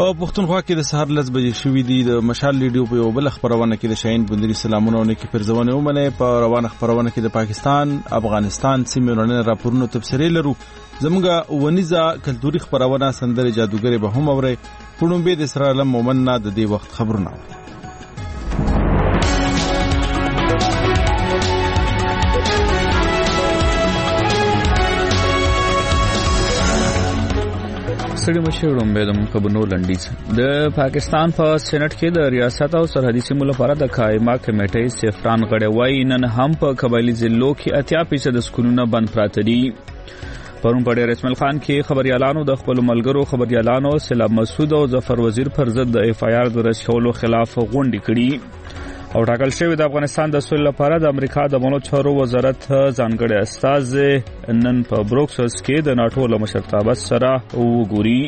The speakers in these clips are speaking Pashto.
په پښتونخوا کې د سهار 10 بجې شوې دي. د مشال ریډیو په یو بل خبرونه کې د شاهین بندري سلامونه او نیکی پرځونه ومنه. په روانه خبرونه کې د پاکستان افغانستان سیمه راپورونو تبصرې لرو. زموږه ونیزه کلتوري خبرونه سندره جادوګری به هم اوري. پړم به د اسرائیل مومن نه د دې وخت خبرونه. سړي مشورم به د خبرونو لنډیز. د پاکستان په سېنات کې د ریاست او سرحدي سیمو لپاره د قائمه کمیټې سفران غړي وایي نن هم په قبایلی ضلعو کې 80% سکولونه بند پراته دي. پرون په ډېر اسماعیل خان کې خبريالانو د خپل ملګرو خبريالانو سلام مسعود او ظفر وزیر پر ضد د اف آی آر درج کولو خلاف غونډې کړي او ټاکل شوی د افغانستان د سولې لپاره د امریکا د ملي چارو وزارت ځانګړی استازی نن په بروکسلز کې د ناتو له مشرتابه سره وګوري.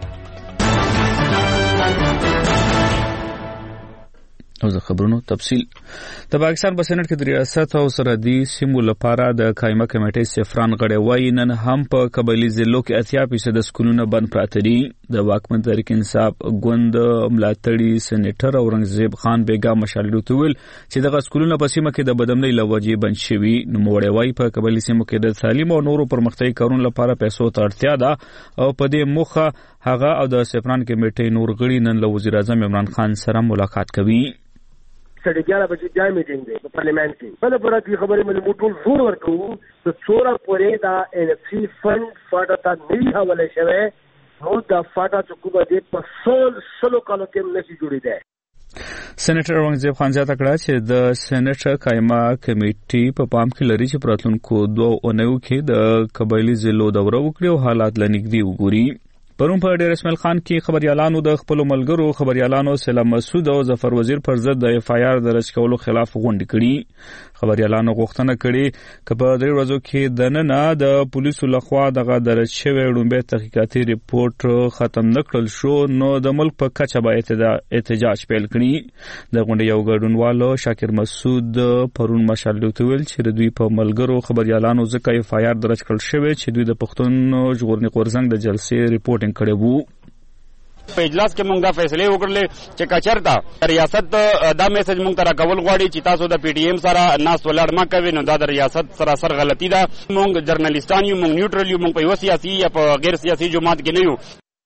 او د خبرونو تفصیل. د پاکستان په سېنات کې د ریاست او سرحدي سیمو لپاره د قائمه کمیټې سفران غړي وایي نن هم په قبایلی ضلعو کې 80% سکولونه بند پراته دي. د واکمن تحریک انصاف ګوند ملاتړي سېنیټر اورنګزیب خان بیګا مشالډو تویل چې دغه سکولونه په سیمه کې د بدامنۍ لوجې بند شوي. نوموړی وایي په قبایلی سیمو کې د تعلیم او نورو پرمختیايي کارونو لپاره پیسو ته اړتیا ده او په دې موخه هغه او د سفران کمیټې نور غړي نن له وزیر اعظم عمران خان سره ملاقات کوي. سړي 11 بجې بیا میټینګ دی په پارلیمنت کې. بل پر دې خبرې باندې موږ ټول زور ورکوو چې څوره پورې دا ان اف سی فند فاټا ته نه حواله شوی نو دا فاټا چې کومه دې په سلو کالو کې نشي جوړې ده. سېنیټر اورنګزیب خان زیاته کړه چې د سېنیټ قائمه کمیټې په پام کې لري چې پراتلونکو 2 اونیو کې د قبایلی ضلعو دوره وکړي او حالات لنګدي وګوري. پرون په ډېر اسماعیل خان کې خبريالانو د خپل ملګرو خبريالانو سلام مسعود او ظفر وزیر پر ضد د اف آی آر درج کولو خلاف غونډې کړي. خبريالانو غوښتنه کړې چې په دې ورځو کې د نن د پولیسو لخوا دغه درج شوی ډومبه تحقیقاتي ریپورت ختم نکړل شو نو د ملک په کچه باید احتجاج پیل کړي. د غونډې یو ګډونوالو شاکر مسعود پرون مشالډو تویل چې د دوی په ملګرو خبريالانو ځکه اف آی آر درج کړل شوی چې دوی د پښتون ژغورنې غورځنګ د جلسې ریپورت کړي وو. په اجلاس کې موږ دا فیصله وکړلې چې کچرته ریاست دا میسج موږ ته راکول غواړي چې تاسو د پی ټی ایم سره ناس ولاړ ما کوي نو دا د ریاست سراسر غلطي ده. موږ جرنالستان یو، موږ نیوټرل یو، موږ په یو سیاسي یا په غیر سیاسي جماعت کې نه یو.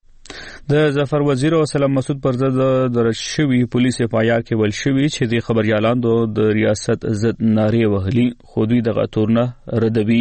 د ظفر وزیر او سلام مسعود پر ضد درج شوی پولیس اف آی آر کې ول شوی چې د خبريالانو د ریاست ضد نارې وهلي خو دوی دغه تورنه ردوي.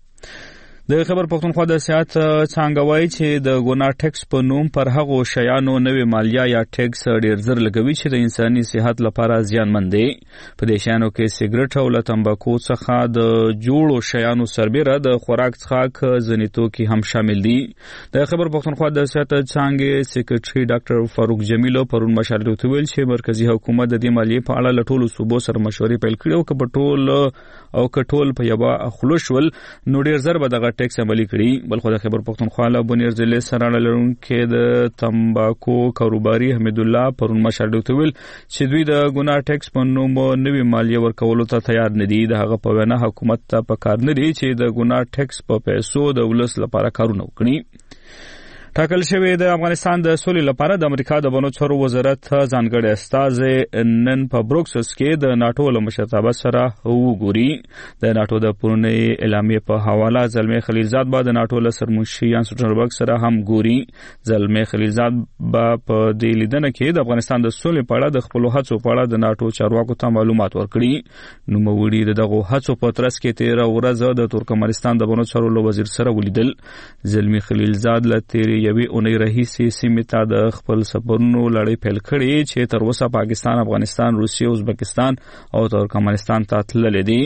د خبر پښتونخوا د سیاست څنګه وایي چې د ګناه ټیکس په نوم پر هغو شیانو نوې مالیه یا ټیکس ډیر زر لګوي چې د انساني صحت لپاره زیانمن دي. په دې شیانو کې سیګریټ او تمباکو څخه د جوړو شیانو سربېره د خوراک څخه ځینې توکي هم شامل دي. د خبر پښتونخوا د سیاست څنګه سیکریټري ډاکټر فاروق جمیلو پرون مشالډو تویل چې مرکزی حکومت د دې مالیې په اړه لټول صوبو سره مشورې پیل کړي او کټول په یو خلوشول نو ډیر زر به دغه ټیکس عملي کړي. بل خو د خبر پښتونخوا له بنیر ضلع سره لرونکي د تمباکو کاروباري حمید الله پرون مشالډو تویل چې دوی د ګناه ټیکس په نوم نوې مالیه ورکولو ته تیار نه دي. د هغه په وینا حکومت ته پکار نه دي چې د ګناه ټیکس په پیسو د ولس لپاره کارونه وکړي. ټاکل شوی د افغانستان د سولې لپاره د امریکا د بنو چارو وزارت ځانګړی استازی نن په بروکسلز کې د ناتو له مشرتابه سره وګوري. د ناتو د پرونی اعلامیې په حواله زلمی خلیلزاد به د ناتو له سرمنشي یان سټرنبرګ سره هم ګوري. زلمی خلیلزاد به په دې لیدنه کې د افغانستان د سولې په اړه د خپل هڅو په اړه د ناتو چارواکو ته معلومات ورکړي. نوموړي دغه هڅو په ترڅ کې 13 ورځې د ترکمنستان د بنو چارو له وزیر سره ولیدل. زلمی خلیلزاد له تیرې یوې اونۍ راهیسې سیمې ته د خپل سفرونو لړۍ پیل کړې چې تر اوسه پاکستان، افغانستان، روسیه، ازبکستان او ترکمنستان ته تللي دي.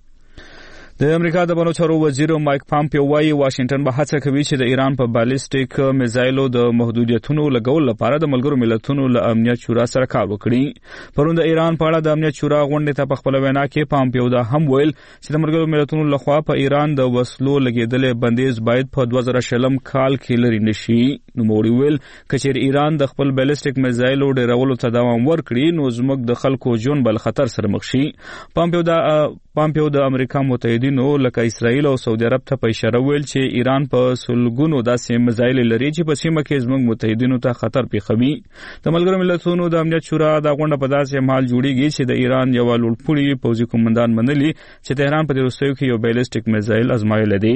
د امریکا د بنو چارو وزیر مایک پامپیو وايي واشنگټن به هڅه کوي چې د ایران په بالستیک میزایلو د محدودیتونو لګول لپاره د ملګرو ملتونو له امنیت شورا سره کار وکړي. پرون د ایران په اړه د امنیت شورا غونډې ته په خپل وینا کې پامپیو دا هم ویل چې د ملګرو ملتونو لخوا په ایران د وسلو لګیدلې بندیز باید په 2020 کال کې لري نشي. نوموړي ویل کچېر ایران د خپل بالستیک میزایلو ډیرولو ته دوام ورکړي نو زموږ د خلکو ژوند بل خطر سره مخ شي. پامپیو د امریکا متحده متحدینو لکه اسرائیل او سعودي عرب ته په اشاره ویل چې ایران په سلګونو داسې میزایل لري چې په سیمه کې زموږ متحدینو ته خطر پیښوي. د ملګرو ملتونو د امنیت شورا د غونډه په داسې مهال جوړیږي چې د ایران یو لوړپوړي پوځي قومندان منلي چې تهران په دې وروستیو کې یو بیلسټیک میزایل ازمایلی دی.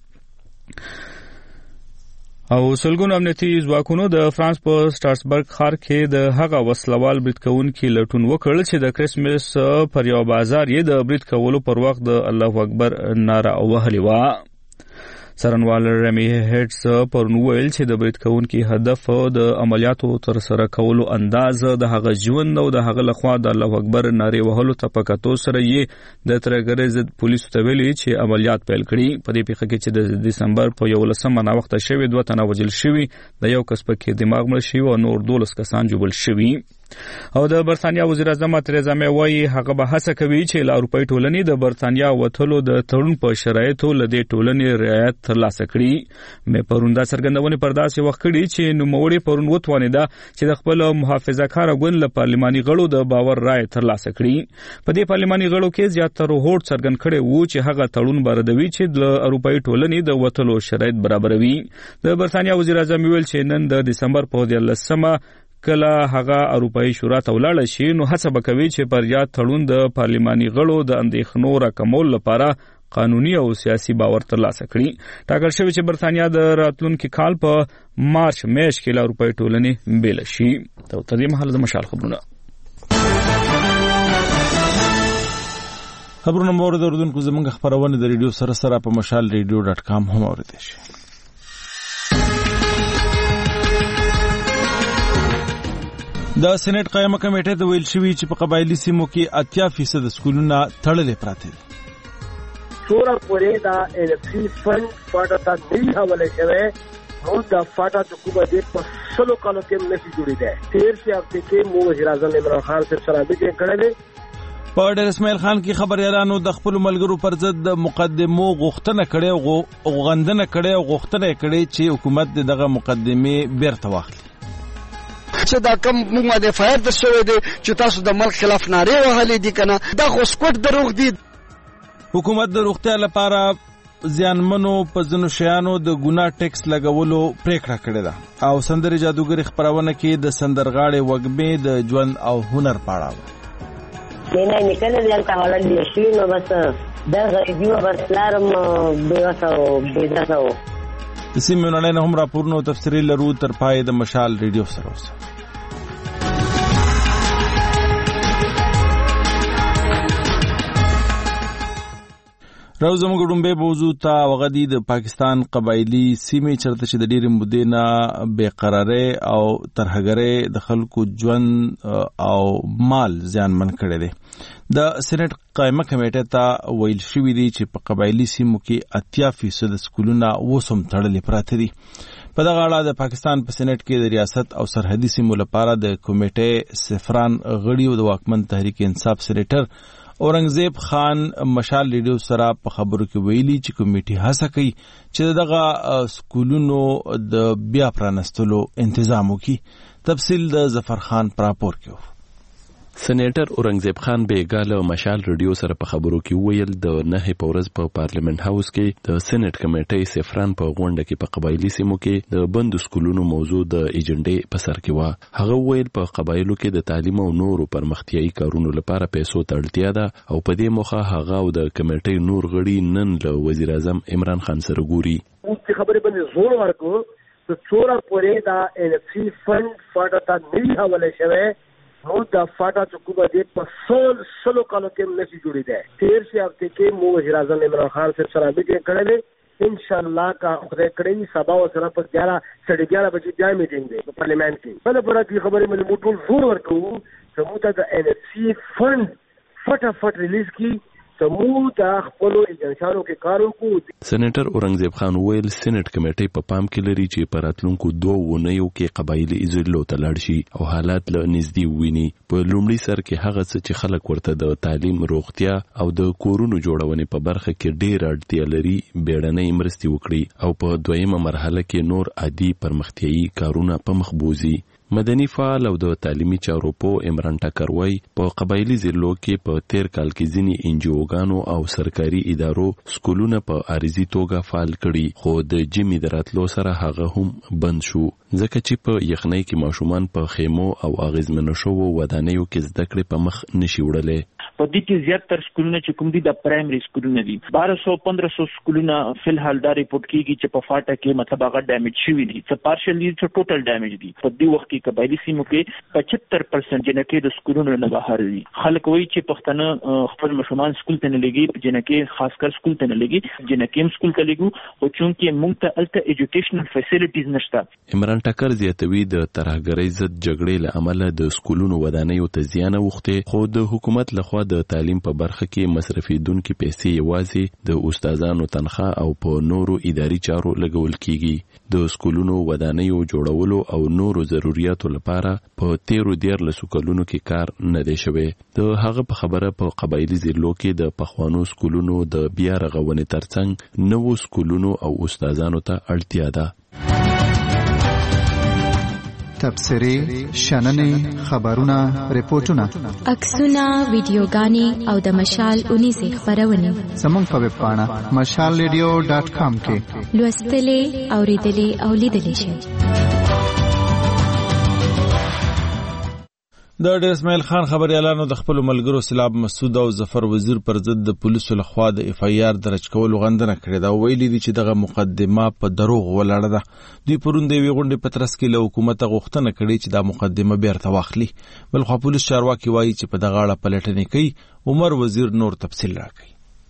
او سلګونو امنیتي ځواکونو د فرانس په سټارسبرګ ښار کې د هغه وسلوال برید کوونکي لټون وکړ چې د کریسمس پر یو بازار یې د برید کولو پر وخت د الله اکبر ناره وهلې وه. څارنوال رمی هیټس پرون ویل چې د برید کوونکي هدف د عملیاتو تر سره کولو انداز د هغه ژوند او د هغه لخوا د الله اکبر نارې وهلو ته په کتو سره یې د ترهګرۍ ضد پولیسو ته ویلي چې عملیات پیل کړي. په دې پیښه کې چې د دسمبر په 11 ناوخته شوې 2 تنه وژل شوي، د یو کس پکې دماغ مړ شوي او نور 12 کسان ژوبل شوي. او د برتانیا وزیر اعظم تریزا مې وایي هغه به هڅه کوي چې له اروپایي ټولنې د برتانیا وتلو د تړون په شرایطو له دې ټولنې رعایت ترلاسه کړي. مې پرون دا څرګندونې پر داسې وخت کړي چې نوموړي پرون وتوانېده چې د خپل محافظه‌کاره ګوند له پارلماني غړو د باور رایه ترلاسه کړي. په دې پارلماني غړو کې زیاتره هوډ څرګند کړی وو چې هغه تړون بردوي چې د اروپایي ټولنې د وتلو شرایط برابروي. د برتانیا وزیر اعظم ویل چې نن د دسمبر په 11 کله هغه اروپایي شورا ته ولاړ شي نو هڅه وکوي چې پر یاد تړون د پارلماني غړو د اندېښنو راکمول لپاره قانوني او سیاسي باور ترلاسه کړي. ټاکل شوی چې برتانیا د راتلونکي کال په مارچ میاشت کې له اروپایي ټولنې بیل شي. تر دې مهاله د مشال خبرونه مورد اردوونکو زموږ خبرونه د ریډیو سره سره په mashalradio.com هم اوریدئ شي. د سېنات قائمه کمیټه د ویل شوی چې په قبایلی سیمو کې 80% سکولونه تړلې پراته دي. څوره پورې دا NFC فند فاټا ته نه حواله شوی نو دا فاټا د کومه دې په سلو کالو کې نشي جوړی دی. تیر شي هفته کې مو وزیر اعظم عمران خان سره میټینګ کړی. په ډېر اسماعیل خان کې خبريالانو د خپل ملګرو پر ضد مقدمو غوښتنه کړې او غندنه کړې او غوښتنه کړې چې حکومت دغه مقدمه بیرته واخلي. چې دا کم موږ د فایر د شوې دي چې تاسو د ملک خلاف نارې وهلې دي کنه دا خو سکوت دروغ دي. حکومت د روغتیا لپاره زیانمنو په ځینو شیانو د ګناه ټیکس لګولو پریکړه کړې ده او سندري جادوګری خبرونه کې د سندرغاړي وګمې د ژوند او هنر پاړه نه نکله دلته حالت دي شي نو بس دا غریبي او برسلارم بیوسو بیداسو. د سیمونو نه هم راپورونه او تفسیري لرو تر پای د مشال ریډیو سره اوسه. راو زموږ ډومبه موضوع ته وغدي د پاکستان قبایلی سیمې چرته چې د ډېرې مودې نه بېقرارۍ او ترهګرۍ د خلکو ژوند او مال زیانمن کړی دی. د سېنات قائمه کمیټه ته ویل شوی دی چې په قبایلی سیمو کې 80% سکولونه وسم تړلې پراته دي. په دغه اړه د پاکستان په سېنات کې د ریاست او سرحدي سیمو لپاره د کمیټې سفران غړي او د واکمن تحریک انصاف سېنیټر اورنګزیب خان مشال ریډیو سره په خبرو کې ویلي چې کمیټه هڅه کوي چې دغه سکولونو د بیا پرانستلو تنظیم وکړي. تفصیل د ظفر خان پر راپور کې. سېنیټر اورنګزیب خان بیګاله مشال ریډیو سره په خبرو کې ویل د 9 پورز په پارلیمنت هاوس کې د سېنات کمیټې سفران په غونډه کې په قبایلی سیمو کې د بند سکولونو موضوع د ایجنډې په سر کې و. هغه ویل په قبایلو کې د تعلیم او نورو پرمختیايي کارونو لپاره پیسو ته اړتیا ده او په دې موخه هغه او د کمیټې نور غړي نن له وزیر اعظم عمران خان سره ګوري. چې خبرې باندې زور ورکو چې څوره پورې دا NFC فند فاټا ته نه حواله شوی نو دا فاټا چې کومه دې په سلو کالو کې نشي جوړی دی. تیر شي هفته کې مو وزیر اعظم عمران خان سره میټینګ کړی. انشاءالله کا خدای کړی سبا او سره په 11 بجې ځای میټینګ دی په پارلیمنت کې. بل پر دې خبرې باندې موږ ټول زور ورکو چې موږ ته د NFC فند فټافټ ریلیز کی سمو دا خپل ایجنسیانو کې کار وکړو. سېنیټر اورنګزیب خان ویل سېنات کمیټې په پام کې لري چې په راتلونکو 2 ونیو کې قبایلی اجرلو ته لاړ شي او حالات له نږدې ویني. په لومړي سر کې هغه څه چې خلک ورته د تعلیم، روغتیا او د کورونو جوړونې په برخه کې ډېر اړتیا لري بیړنۍ مرستې وکړي او په دویمه مرحله کې نور عادي پرمختیايي کارونه په مخ بوزي. مدني فعال او د تعلیمي چارو په عمران ټکر وای په قبایلی ضلعو کې په 13 کال کې ځینی انجیوګانو او سرکاري ادارو سکولونه په عارضي توګه فعال کړي، خو د جمی دراتلو سره هغه هم بند شو ځکه چې په یخنۍ کې ماشومان په خیمو او اغیزمنو شو ودانیو کې زده کړې په مخ نشي وړلې. په دې کې زیاتره سکولونه چې کوم دي د پرایمري سکولونه دي، 1200-1500 سکولونه فلحال دا ریپورت کیږي چې په فاټا کې مطلب هغه ډیمیج شوی دي، څه پارشلی څه ټوټل ډیمیج دي. په دې وخت کې قبایلی سیمو کې 75% جنکې د سکولونو نه بهر دي. خلک وایي چې پښتانه خپل مشران سکول ته نه لګي، جنکې خاص کر سکول ته نه لګي، جنکې سکول ته لګو او چونکې موږ ته الته ایجوکیشنل فیسیلیټیز نشته. عمران ټکر زیاتوي د ترهګرۍ ضد جګړې له امله د سکولونو ودانیو ته زیان اوښتې، خو د حکومت لخوا د تعلیم په برخه کې مصرفیدونکو پیسې یوازې د استادانو تنخواه او په نورو اداري چارو لګول کیږي. د سکولونو ودانیو جوړولو او نورو ضرورتو لپاره په 13 کلونو کې کار نه دی شوی. د هغه په خبره په قبایلی ضلعو کې د پخوانو سکولونو د بیا رغونې ترڅنګ نوو سکولونو او استادانو ته اړتیا ده. تبصرې، شننې، خبرونه، ریپورتونه، عکسونه، ویډیوګانې او د مشال 19 خبرونه زموږ په ویب پاڼه mashalradio.com کې لوستلې، اوریدلې او لیدلې شئ. د ډیر اسماعیل خان خبريالانو د خپل ملګرو سیلاب مسعود او ظفر وزیر پر ضد د پولیسو لخوا د اف ای آر درج کولو غندنه کړې ده. ویلي دي چې دغه مقدمه په دروغ ولاړه ده. دوی پرون د یوې غونډې په ترڅ کې له حکومت غوښتنه کړې چې دا مقدمه بیرته واخلي. بلخو پولیس چارواکي وایي چې په دغه اړه پلټنې کوي. عمر وزیر نور تفصیل راکوي.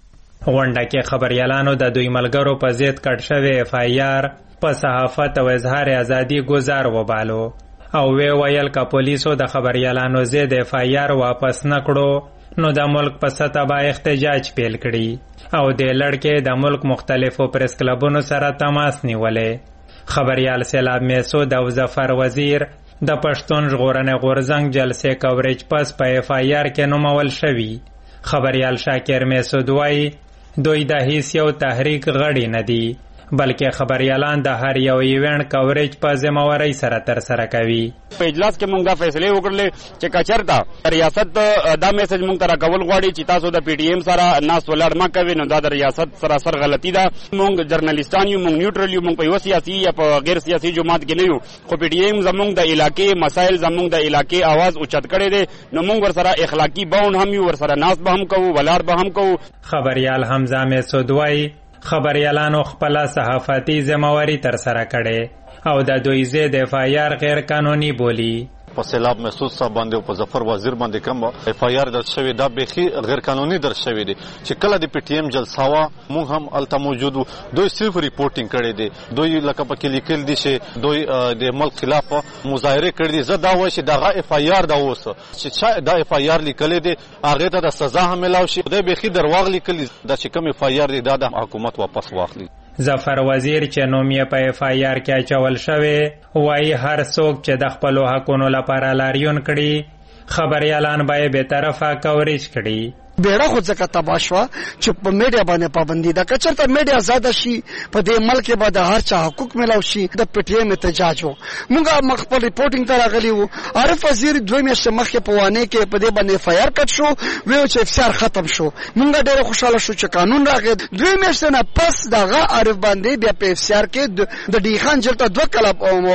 غونډه کې خبريالانو د دوی ملګرو په ضد کټ شوی اف ای آر په صحافت او اظهار ازادي گزار وبالو او وی ویل که پولیسو د خبريالانو ضد اف ای آر واپس نکړو نو د ملک په سطح به احتجاج پیل کړي او د لړکې د ملک مختلفو پریس کلبونو سره تماس نیولې. خبريال سیلاب مسعود او ظفر وزیر د پښتون ژغورنې غورځنګ جلسې کوریج پس په اف ای آر کې نومول شوی. خبريال شاکر مسعود وایي دوی د هیڅ یو تحریک غړي نه دي بلکې خبريالان د هر یو ایونت کوریج په ذمہواری سره تر سره کوي. په اجلاس کې موږ دا فیصله وکړلې چې کچرتا ریاست دا میسج موږ ته راکول غواړي چې تاسو د پی ټی ایم سره ناس ولاړ ما کوي، نو دا د ریاست سراسر غلطي ده. موږ جرنالستان یو، موږ نیوټرل یو، موږ په یو سیاسي یا په غیر سیاسي جماعت کې نه یو، خو پی ټی ایم زموږ د علاقې مسایل، زموږ د علاقې आवाज اوچت کړي دي، نو موږ ورسره اخلاقی باون هم یو، ورسره ناس به هم کوو، ولاړ به هم کوو. خبريال حمزه مسعود وایي خبريالانو خپل صحافتي ذمہواری تر سره کړي او د دوی ضد اف ای آر غیر قانوني بولی. په سیلاب مسعود صاحب باندې او په ظفر وزیر باندې کوم اف ای آر درج شوی دا بخي غیر قانوني درج شوی دي چې کله د پی ټی ایم جلسه وا موږ هم الته موجود وو. دوی صرف ریپورتینګ کړي دي، دوی لکه په کې لیکل دي چې دوی د ملک خلاف مظاهره کړي دي. زه دا وایم چې دا اف ای آر دا اوس چې دا اف ای آر لیکل دي هغه ته د سزا هم ملاوي شي. دوی بخي درواغ لیکل دا چې کوم اف ای آر دي دا د حکومت واپس واخلي. ظفر وزیر چې نوم یې په اف ای آر کې اچول شوی وایي هر څوک چې د خپلو حقونو لپاره لاریون کړي خبريالان به به طرفه کوریج کړي. بیړه خو ځکه تباه شوه چې په میډیا باندې پابندي ده. که چېرته میډیا زیاده شي په دې ملک کې به د هر چا حقوق میلاو شي. د پی ټی ایم احتجاج و، موږ خپل ریپورټینګ ته راغلي وو. عارف وزیر 2 میاشتې مخکې په وانې کې په دې باندې اف ای آر کټ شو، ویل چې اف سی آر ختم شو. موږ ډېر خوشاله شو چې قانون راغی. 2 میاشتې نه پس دغه عارف باندې بیا په اف سی آر کې د ډی خان جیل ته 2 کاله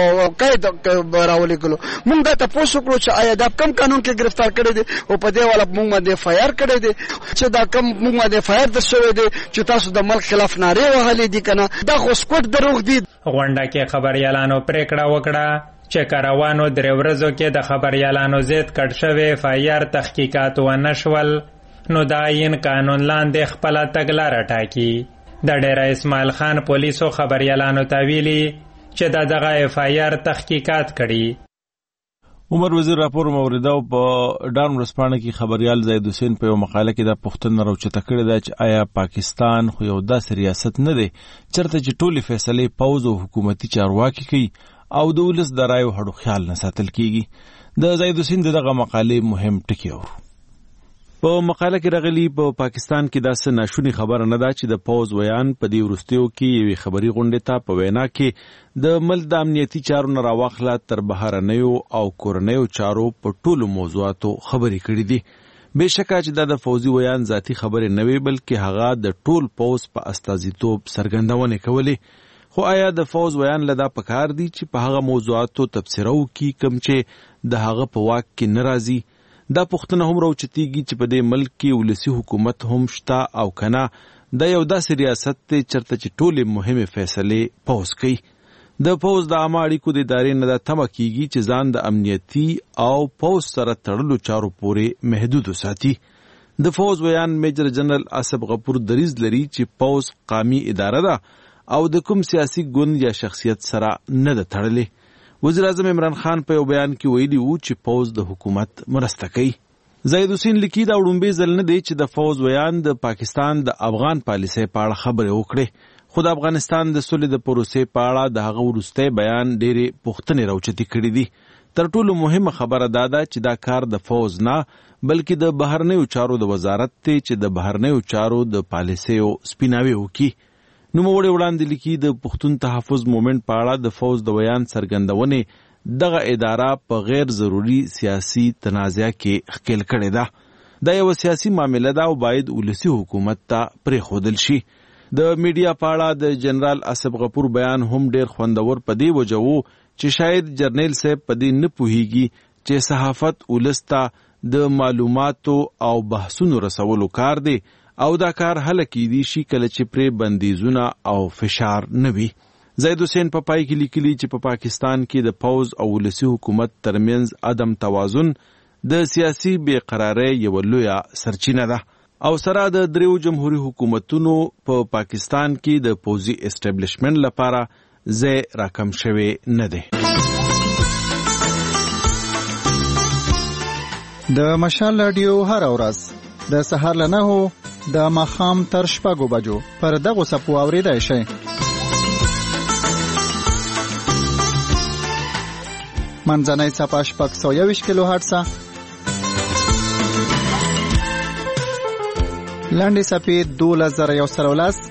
قید راولېږلو. موږ دا تپوس وکړو چې آیا دا کم قانون کې گرفتار کړی دی او په دې والا موږ باندې اف ای آر کړی دی چې دا کم موږ باندې فایر د شوی دی چې تاسو د ملک خلاف نارې وهلې دي کنه، دا خو سکوت دروغ دي. غونډه کې خبريالانو پریکړه وکړه چې کاروانو 3 ورځو کې د خبريالانو ضد کټ شوی اف ای آر تحقیقات ونشول نو دا عین قانون لاندې خپل تګلاره ټاکي. د ډیر اسماعیل خان پولیسو خبريالانو ته ویلي چې دغه اف ای آر تحقیقات کړي. عمر وزیر راپور موریده او په ډان ورسپانه کې خبريال زید حسین په یو مقاله کې د پښتون راوچته کړی دی چې آیا پاکستان خو یو داسې ریاست نه دی چرته چې ټولې فیصلې پوز او حکومتي چارواکي کوي او د ولس د رایو هډو خیال نه ساتل کیږي. د زید حسین دغه مقاله مهم ټکی اورو. په مقاله کې راغلي په پاکستان کې داسې ناشونی خبره نه ده چې د پوز ویان په دې وروستیو کې یوې خبري غونډې ته په وینا کې د ملک د امنیتي چارو نه راواخله تر بهرنیو او کورنیو چارو په ټولو موضوعاتو خبرې کړې دي. بېشکه چې دا د فوزي ویان ذاتي خبرې نه وي بلکې هغه د ټول پوز په استازیتوب څرګندونې کولې. خو آیا د فوز ویان له دا پکار دي چې په هغه موضوعاتو تبصره وکړي کوم چې د هغه په واک کې نه راځي؟ دا پوښتنه هم راوچتېږي چې په دې ملک کې ولسي حکومت هم شته او کنه دا یو داسې ریاست دی چېرته چې ټولې مهمې فیصلې پوز کوي. د پوز د عامه اړیکو د ادارې نه دا تمه کېږي چې ځان د امنیتي او پوز سره تړلو چارو پورې محدود وساتي. د فوز ویان میجر جنرال اسب غفور دریځ لري چې پوز قومي اداره ده او د کوم سیاسي ګوند یا شخصیت سره نه ده تړلې. وزیر اعظم عمران خان په یو بیان کې ویلي وو چې پوز د حکومت مرسته کوي. زید حسین لیکي دا وړومبی ځل نه دی چې د فوز ویان د پاکستان د افغان پالیسۍ په اړه خبرې وکړي. خو د افغانستان د سولې د پروسې په اړه د هغه وروستی بیان ډېرې پوښتنې راوچتې کړي دي. تر ټولو مهمه خبره دا ده چې دا کار د فوز نه بلکې د بهرنیو چارو د وزارت دی چې د بهرنیو چارو د پالیسیو سپیناوی وکړي. نوموړي وړاندې لیکي د پښتون تحفظ مومنټ په اړه د فوز د ویان څرګندونې دغه اداره په غیر ضروري سیاسي تنازع کې ښکېل کړې ده. دا یو سیاسي معامله ده او باید ولسي حکومت ته پرېښودل شي. د میډیا په اړه د جنرال اسب غفور بیان هم ډېر خوندور په دې وجه و چې شاید جرنیل صاحب په دې نه پوهیږي چې صحافت ولس ته د معلوماتو او بحثونو رسولو کار دی او دا کار هله کېدی شي کله چې پرې بندیزونه او فشار نه وي. زید حسین په پای کې لیکلي چې په پاکستان کې د پوز او ولسي حکومت ترمنځ عدم توازن د سیاسي بېقرارۍ یوه لویه سرچینه ده او سره د دریو جمهوري حکومتونو په پاکستان کې د پوزي اسټابلیشمنټ لپاره ځای راکم شوی نه دی. د مشال رادیو هر ورځ د سهار له 9 د ماښام تر 6 بجو پر دغه سپو اوریدای شي. منځنۍ صفحه 621 کیلو هرتز، لاندې صفحه 2113،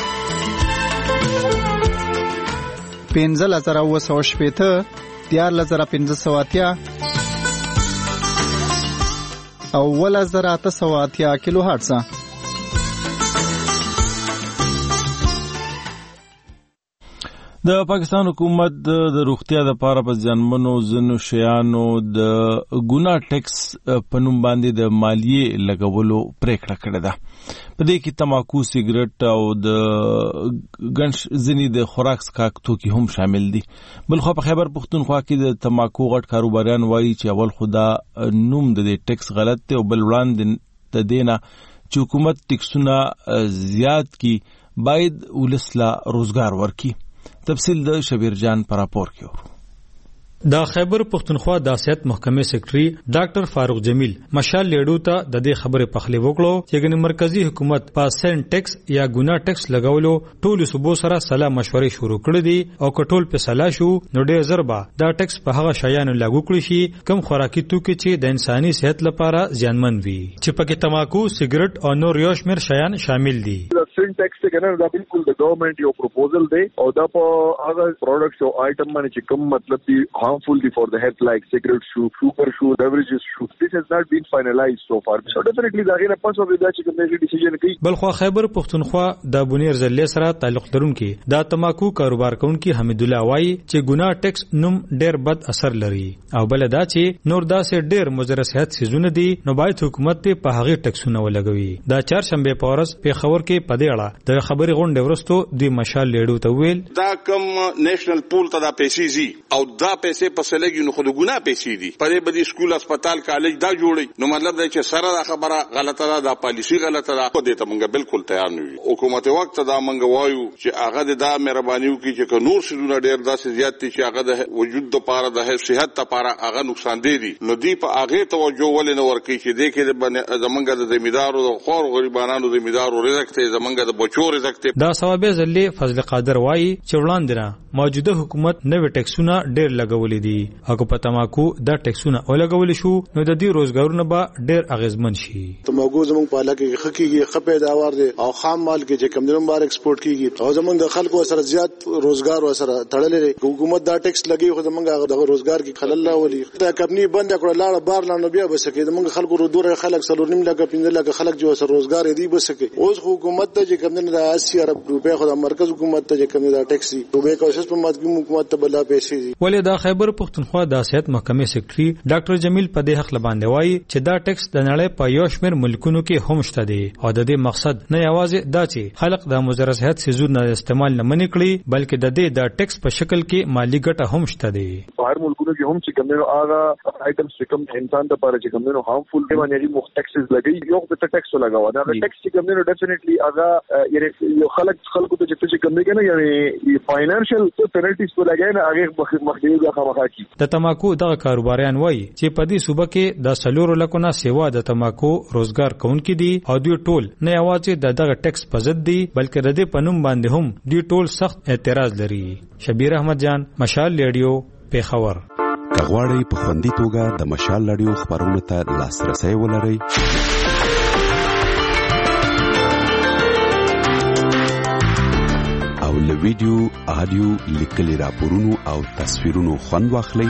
15980، 14580 او 1880 کیلو هرتز. د پاکستان حکومت د روغتیا لپاره په ځانمنو ځینو شیانو د ګناه ټیکس په نوم باندې د مالیې لګولو پریکړه کړې ده. په دې کې تماکو، سیګریټ او د ګنش ځینې د خوراک څښاک توکي هم شامل دي. بلخو په خیبر پښتونخوا کې د تماکو غټ کاروباریان وایي چې اول خو دا نوم د دې ټیکس غلط دی او بل وړاندې د دې نه چې حکومت ټیکسونه زیات کی باید ولس لا روزګار ورکړي. تفصیل د شبیر جان پر راپور کې. د خیبر پښتونخوا د سیاست محکمې سیکریټري ډاکټر فاروق جمیل مشال لیډو ته د دې خبرې پخلی وکړو چې ګنې مرکزی حکومت په سین ټیکس یا ګناه ټیکس لګولو ټول صوبو سره سلا مشورې شروع کړې دي او کټول په سلا شو نو ډېر ضربه دا ټیکس په هغه شیانو لاګو کړی شي کم خوراکي توکي چې د انساني صحت لپاره زیانمن وي چې پکې تماکو، سیګریټ او نور یو شمېر شیان شامل دي. سین ټیکس ته کنه دا بالکل د ګورنمنت یو پروپوزل دی او دا په هغه پروډکټس او آیټم باندې چې کوم مطلب دی harmful for the health like cigarette shoe, sugar shoe, beverages shoe. This has not been finalized so far. So definitely دا غیر پس او دا چې کوم ډیسیژن کوي. بلخو خیبر پښتونخوا د بنیر ضلع سره تعلق لرونکي دا تماکو کاروبار کوونکي حمید الله وایي چې ګناه ټیکس نوم ډېر بد اثر لري او بل دا چې نور داسې ډېر مضر صحت سيزونه دي نو باید حکومت ته په هغه ټیکسونه ولګوي. دا چهارشنبه په ورځ په خبر کې پدې اړه د خبري غونډه ورستو د مشال لیډو ته ویل دا کوم نېشنل پول ته دا پیسې زی او دا پیسې په لګي نو خو د ګناه پیسې دي په دې بدی سکول، هسپتال، کالج دا جوړي نو مطلب دا چې سره دا خبره غلطه ده، دا پالیسی غلطه ده. په دې ته موږ بالکل تیار نه یو. حکومت وخت دا موږ وایو چې هغه دا مهرباني وکړي چې نور شنو ډېر داسې زیات دي چې هغه د وجود لپاره د صحت لپاره هغه نقصان دی نو دی په هغه توجه ولې نه ورکړي چې دې کې زمونږ د زمیدارو د خور غریبانو زمیدارو رزق ته زمونږ د بچو رزق ته. دا ثوابه ځلې فضل قادر وایي چې وړاندې موجوده حکومت نوې ټیکسونه ډېر لګولې دي او په تماکو دا ټیکسونه ولګول شو نو د دې روزګارونه به ډېر اغیزمن شي. تماکو زموږ په علاقه کې خکېږي خپې پیداوار دي او خام مال کې چې کم دنو بار ایکسپورټ کیږي او زموږ د خلکو سره زیات روزګار سره تړلې دي. حکومت دا ټیکس لګي خو زموږ د روزګار کې خلل راولي. دا کمپنی بند کړه لاړه بار لاندې بیا بسکه زموږ خلکو دوره خلک 3.5 لک 15 لک خلک جو سره روزګار دی بسکه. اوس حکومت ته چې کم دنو د 80 ارب روپے خو د مرکز حکومت ته چې کم دا ټیکس روپے کوشش په ماده حکومت ته بلا پیسې دي. ولې دا خیبر پختونخوا د سیاست محکمې سیکریټري ډاکټر جمیل په دې حق لباندې وایي چې دا ټیکس د نړۍ په یو شمېر ملکونو کې هم شته دي او د دې مقصد نه یوازې دا چې خلک د مضر صحت سيزونو استعمال نه منې کړي بلکې د دې د ټیکس په شکل کې مالی ګټه هم شته دي. هر ملکونو کې هم چې کومو هغه آیټمز چې کوم انسان ته پاره چې کومو هارمفul دی باندې مخ ټیکسز لګي یو په ټیکس لګاوه دا ټیکس چې کومو ډیفینیټلی هغه یو خلکو ته چې کومو کنه یعنی فاینانشل پینلټیز په لګای نه هغه مخدوی خامخا کی. د تماکو دغه کاروباریان وایي چې په دې صوبه کې د سلور لکونه سیوا د تماکو روزګار کوونکي دي او دوی ټول نه یوازې دغه ټیکس په ضد دي بلکې د دې پنوم باندې هم دوی ټول سخت اعتراض لري. شبیر احمد جان، مشال ریډیو، پیښور. کغواړی په خوندي توګه د مشال ریډیو خبرونو ته لاسرسي ولرئ او له ویډیو، آډیو، لیکلي راپورونو او تصویرونو خوند واخلئ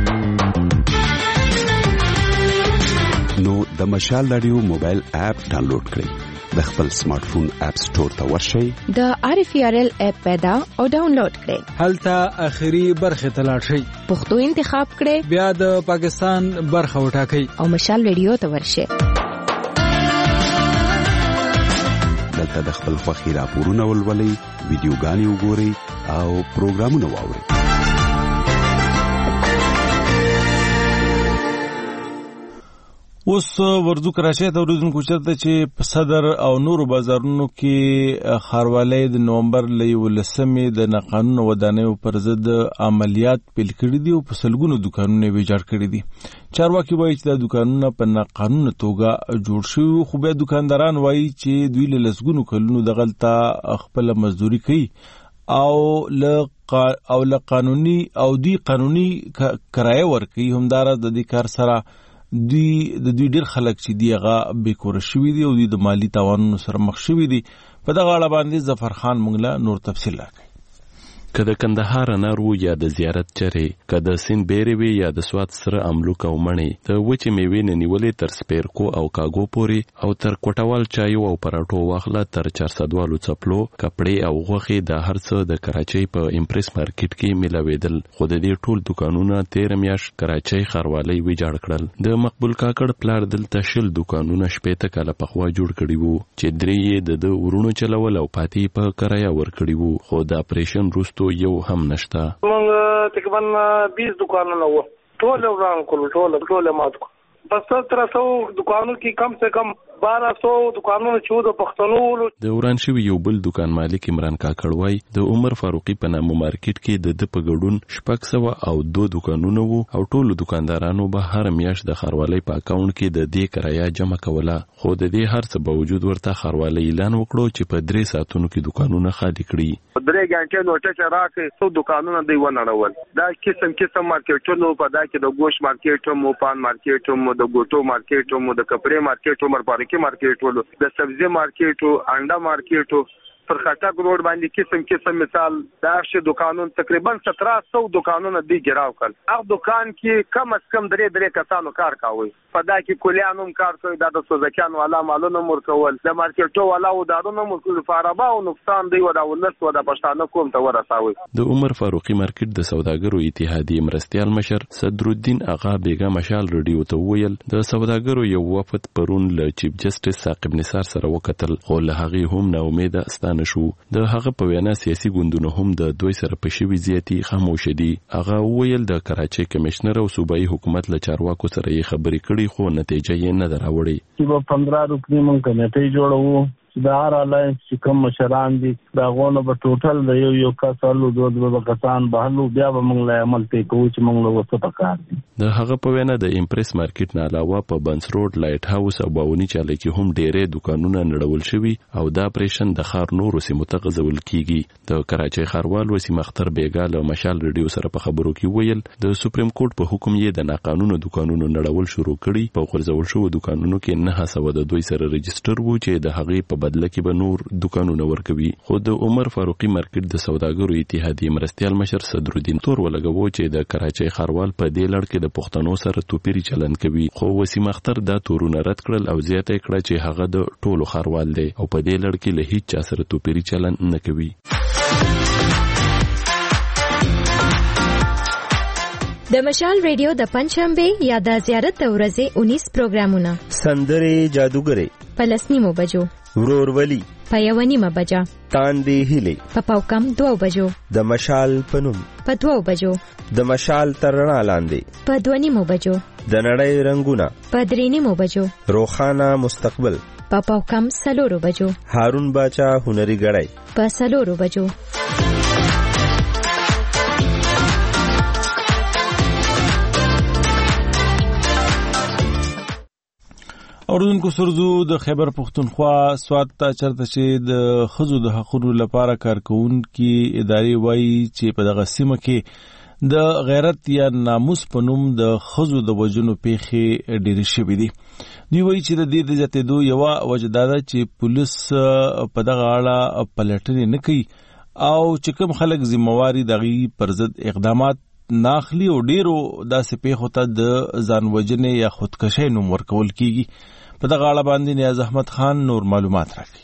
نو د مشال ریډیو موبایل اپ ډاونلوډ کړئ. د خپل سمارټ فون اپ سٹور ته ورشئ، د RFRL اپ پیدا او ډاونلوډ کړئ. هلته اخري برخه ته لاړ شئ، پښتو انتخاب کړئ، بیا د پاکستان برخه وټاکئ او مشال ریډیو ته ورشئ. دلته د خپل خوښي راپورونه ولولئ، ویډیوګانې وګورئ او پروګرامونه واورئ. اوس ورځو کراچۍ ته ورځونکو چرته چې په صدر او نورو بازارونو کې ښاروالۍ د نومبر له 11مې د ناقانونه ودانیو پر ضد عملیات پیل کړي دي او په سلګونو دکانونه ویجاړ کړي دي. چارواکي وایي چې دا دکانونه په ناقانونه توګه جوړ شوي خو بیا دکانداران وایي چې دوی له لسګونو کلونو دغلته خپل مزدوري کوي او له قانوني او دوی قانوني کرایه ورکوي. همدارس د دې کار سره د دوی ډیر خلک چې دی هغه بیکور شوي دي او دوی د مالی تاوانونو سره مخ شوي دي. په دغه اړه باندې ظفر خان موږ له نور تفصیل راکړي. که د کندهار انار وو یا د زیارت چرې، که د سین بیرې وي یا د سوات سره املوک او مڼې، د وچې میوې نه نیولې تر سپیرکو او کاګو پورې او تر کوټوال چایو او پراټو واخله تر 400 والو څپلو، کپړې او غوښې د هر څه د کراچۍ په امپریس مارکیټ کې ملاوېدل. خو د دې ټول دکانونه 13 میاشت کراچۍ ښاروالۍ ویجاړ کړل. د مقبول کاکړ پلار دلته 20 دکانونه 15 کاله پخوا جوړ کړي وو چې 3 یې د ورونو چلول او پاتې په کرایه ورکړي وو. خو د اپریشن وروسته یو هم نشته. موږ تقریبا 20 دکانونه وو، ټول وران کړل، ټول مات کړل. بس 300 دکانونو کې کم سے کم 1200 دکانونو چې د پښتنو د وران شوی یو بل دکان مالک عمران کاکړ وای د عمر فاروقي په نامه مارکیټ کې د په ګډون 602 دکانونه وو او ټولو دکاندارانو به هر میاشت د ښاروالۍ په اکاونټ کې د دې کرایه جمع کوله. خو د دې هر څه باوجود ورته ښاروالۍ اعلان وکړو چې په 3 ساعتونو کې دکانونه خالي کړي. 3 غنټې نو چې راکې څو دکانونه دی ونړول. دا قسم مارکیټونو په دا کې د گوش مارکیټ مو، پان مارکیټ مو، د ګوټو مارکیټ مو، د کپړې مارکیټ مو، مرپارکي مارکیټ ولو، د سبزی مارکیټ او انډا مارکیټ پر خټک روډ باندې قسم مثال دا شی دکانونو تقریبا 1700 دکانونه دی ګراو کړ. هغه دکان کې کم از کم 3 کسانو کار کاوه. په دا کې کولیانوم کار کوي، دا د سوزکانو والا مالونو مرکول، د مارکیټو والا و دارونو مرکول، فارابا او نقصان دی ودا ولست ودا پښتانه کوم ته ورساوي. د عمر فاروقي مارکیټ د سوداګرو اتحادیې مرستيال مشر صدرالدین اغا بیگا مشال ریډیو ته ویل د سوداګرو یو وفد پرون له چیف جسټس ثاقب نثار سره وکتل، خو له هغه هم نا امید استانه شو. د هغه په وینا سیاسي ګوندونه هم د دوی سره په شوي زیاتی خاموش دي. هغه ویل د کراچۍ کمشنر او صوبایي حکومت له چارواکو سره یې خبرې کړې خو نتیجه یې نه راوړې. چې په 15 روپۍ مونږ کمیټې جوړو د هر الاینس چې کوم مشران دي دا غونه به ټوټل د یو کسالو دوه کسان به هلو بیا به موږ له عمل ته کوو چې موږ له وسه پکار دي. د هغه په وینا د امپریس مارکیټ نه علاوه په بنس روډ لایټ هاوس او باونی چاله کې هم ډېرې دکانونه نړول شوي او دا اپریشن د ښار نورو سیمو ته غځول کیږي. د کراچۍ ښاروال وسیم اختر بیګا له مشال ریډیو سره په خبرو کې ویل د سپریم کورټ په حکم یې د ناقانونه دکانونو نړول شروع کړي. په غرزول شو دکانونو کې 900 د دوی سره رجستر وو چې د هغې په بدله کې به نور دکانونه ورکوي. خو د عمر فاروقي مارکیټ د سوداګرو اتحادیې مرستیال مشر صدرالدین تور ولګوو چې د کراچۍ ښاروال په دې لړ کې د پښتنو سره توپیري چلند کوي. خو وسیم اختر دا تورونه رد کړل او زیاته کړه چې هغه د ټولو ښاروال دی او په دې لړ کې له هیڅ چا سره توپیري چلند نه کوي. د مشال ریډیو د پنځشنبه یا د زیارت د ورځې 19 پروګرامونه سندرې جادوګرې په 10 بجو ورورولي په 1 بجه تاندې هلي په پاوکم 2 بجو د مشال پنوم په 2 بجو د مشال ترنا لاندې په 2 بجو د نړۍ رنگونه په 3 بجو روخانه مستقبل په پاوکم 4 بجو هارون باچا هنري غړای په 4 بجو. اوردونکو سرزو د خیبر پختونخوا سواد ته چرته چې د خزو د حقوقو لپاره کارکونکو ادارې وایي چې په دغه سیمه کې د غیرت یا ناموس په نوم د خزو د وجنو پیښې ډېرې شوې دي. دوی وایي چې د دې د زیاتېدو یوه وجه دا ده چې پولیس په دغه اړه پلټنې نه کوي او چې کوم خلک ذمہواري دغه پر ضد اقدامات ناخلی او ډیرو داسې پیښو ته د ځان وژنې یا خودکشۍ نوم ورکول کیږي. په دغه اړه باندې نیاز احمد خان نور معلومات راکړي.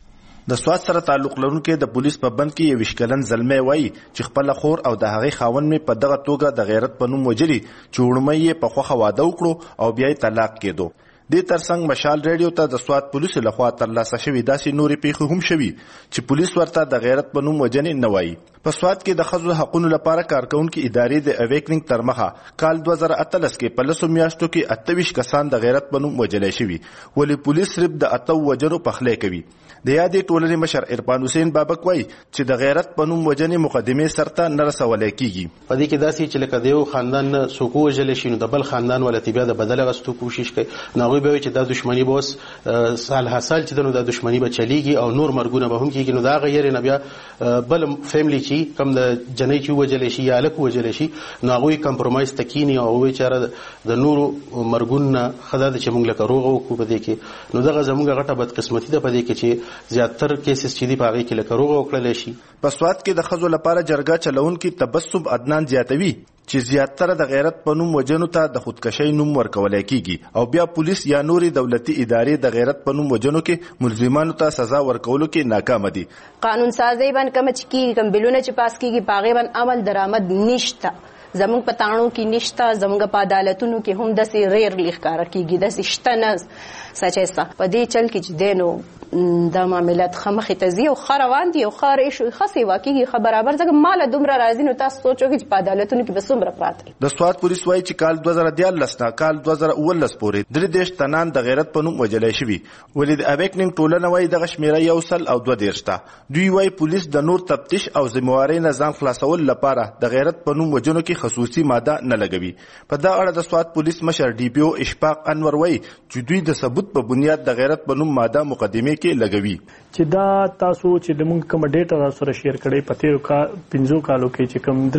د سواد سره تعلق لرونکو د پولیس په بند کې 20 کلن زلمی وایي چې خپل خور او د هغې خاوند می په دغه توګه د غیرت په نوم وجري چې وړمې یې په خوخه واده وکړو او بیا یې طلاق کېدو. دې ترڅنګ مشال ریډیو ته د سواد پولیسو لخوا ترلاسه شوي داسې نورې پیښې هم شوي چې پولیس ورته د غیرت په نوم وجنې نه وایي. په سواد کې د ښځو حقوقو لپاره کارکونکو ادارې د اویکننګ تر مخه کال 2018 کې په 10 میاشتو کې 28 کسان د غیرت په نوم وجلې شوي، ولې پولیس صرف د 8 وجنو پخلی کوي. د یادې ټولنې مشر عرفان حسین بابک وایي چې د غیرت په نوم وجنې مقدمې سرته نه رسولای کیږي. په دې کې داسې چې لکه د یو خاندان نه څوک وجلې شي نو د بل خاندان ولته بیا د بدل غستو کوشش کوي، نو هغوی به وایي چې دا دښمني به اوس سال حاصل چې دا دښمني به چلیږي او نور مرګونه به هم کیږي. نو دا غیر نه بیا بل فیملی چې کم د جنۍ چې وجلې شي یا الک وجلې شي نو هغوی کمپرومایز تکینی او وایي چې د نورو مرګونه خدا د چې موږ لکه روغ وکړو په دې کې. نو دغه زموږ غټه بدقسمتي ده په دې کې چې زیاتر کیسز چې دی په هغې کې لکه روغ وکړلی شي. په سواد کې د ښځو لپاره جرګه چلونکي تبسم عدنان زیاتوي چې زیاتره د غیرت په نوم وجنو ته د خودکشۍ نوم ورکولی کیږي او بیا پولیس یا نورې دولتي ادارې د غیرت په نوم وجنو کې ملزمانو ته سزا ورکولو کې ناکام دي. قانون سازی باندې کوم چې کیږي کوم بلونه چې پاس کیږي په هغې باندې عمل درآمد نشته. زموږ په تاڼو کې نشته، زموږ په عدالتونو کې هم داسې ریرلی ښکاره کیږي، داسې شته نه سچایسته. په دې چل کې چې دی نو دا معاملات ښه مخې ته ځي او ښه روان دي او ښه ریشو ښه سیوا کیږي ښه برابر. ځکه ماله دومره راځي نو تاسو سوچ وکړئ چې په عدالتونو کې به څومره پراته. د سواد پولیس وایي چې کال 2014 نه کال 2019 پورې 23 تنان د غیرت په نوم وجلی شوي، ولې د اویکننګ ټولنه وایي دغه شمېره 122 ته. دوی وایي پولیس د نور تفتیش او ذمہوارۍ نه ځان خلاصول لپاره د غیرت په نوم وجنو کې خصوصي ماده نه لګوي. په دا اړه د سواد پولیس مشر ډي پی او اشفاق انور وایي چې دوی د ثبوت په بنیاد د غیرت په نوم ماده مقدمې کې لګوي. چې دا تاسو چې د موږ کوم ډیټا سره شیر کړئ په تیرو 15 کالو کې چې کوم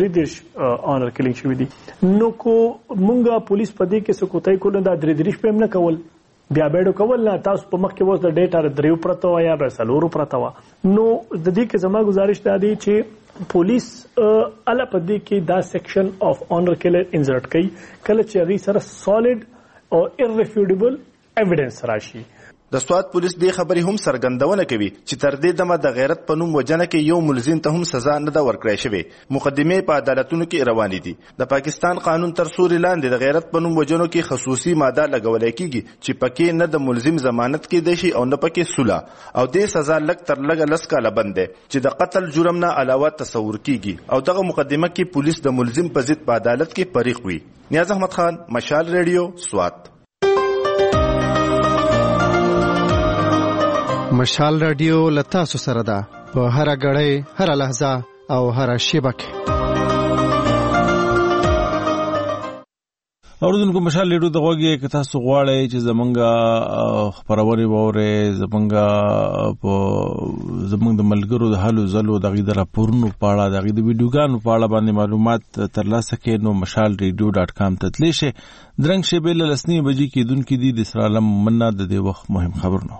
3 آنر کلینګ شوي دي نو کو موږ پولیس په دې کې څه کوتای کول دا 3 په نه کول بیا بیډو کول نه. تاسو په مخ کې وځ د ډیټا دریو پرته و یا به سلورو پرته و. نو د دې کې زما گزارش دی چې پولیس اله په دې کې دا سیکشن اف آنر کلر انسرټ کړي کله چې هغه سره سالډ او irrefutable evidence راشي. د سواد پولیس دې خبرې هم څرګندونه کوي چې تر دې دمه د غیرت په نوم وجنه کې یو ملزم ته هم سزا نه ده ورکړی شوې. مقدمې په عدالتونو کې روانې دي. د پاکستان قانون تر سوري لاندې د غیرت په نوم وجنو کې خصوصي ماده لګولای کیږي چې پکې نه د ملزم ضمانت کېدای شي او نه پکې سوله او دې سزا لږ تر لږه 10 کاله بند ده چې د قتل جرم نه علاوه تصور کیږي او دغه مقدمه کې پولیس د ملزم په ضد په عدالت کې پریخ وي. نیاز احمد خان، مشال ریډیو، سوات. مشال رادیو لتا سره ده په هر غړې هر لحظه او هر شیبه کې. اوردونکو مشال لیډو د غوږی که تاسو غواړئ چې زمونږه خبرونه ووره زمونږ د ملګرو د حالو زلو د غي د راپورونو په اړه د غي د ویډیوګانو په اړه باندې معلومات ترلاسه کړئ نو mashalradio.com ته تللی شئ. درنګ شیبه لسنی بجې کې دونکو دي د اسرائیل مننه د دې وخت مهم خبرونه.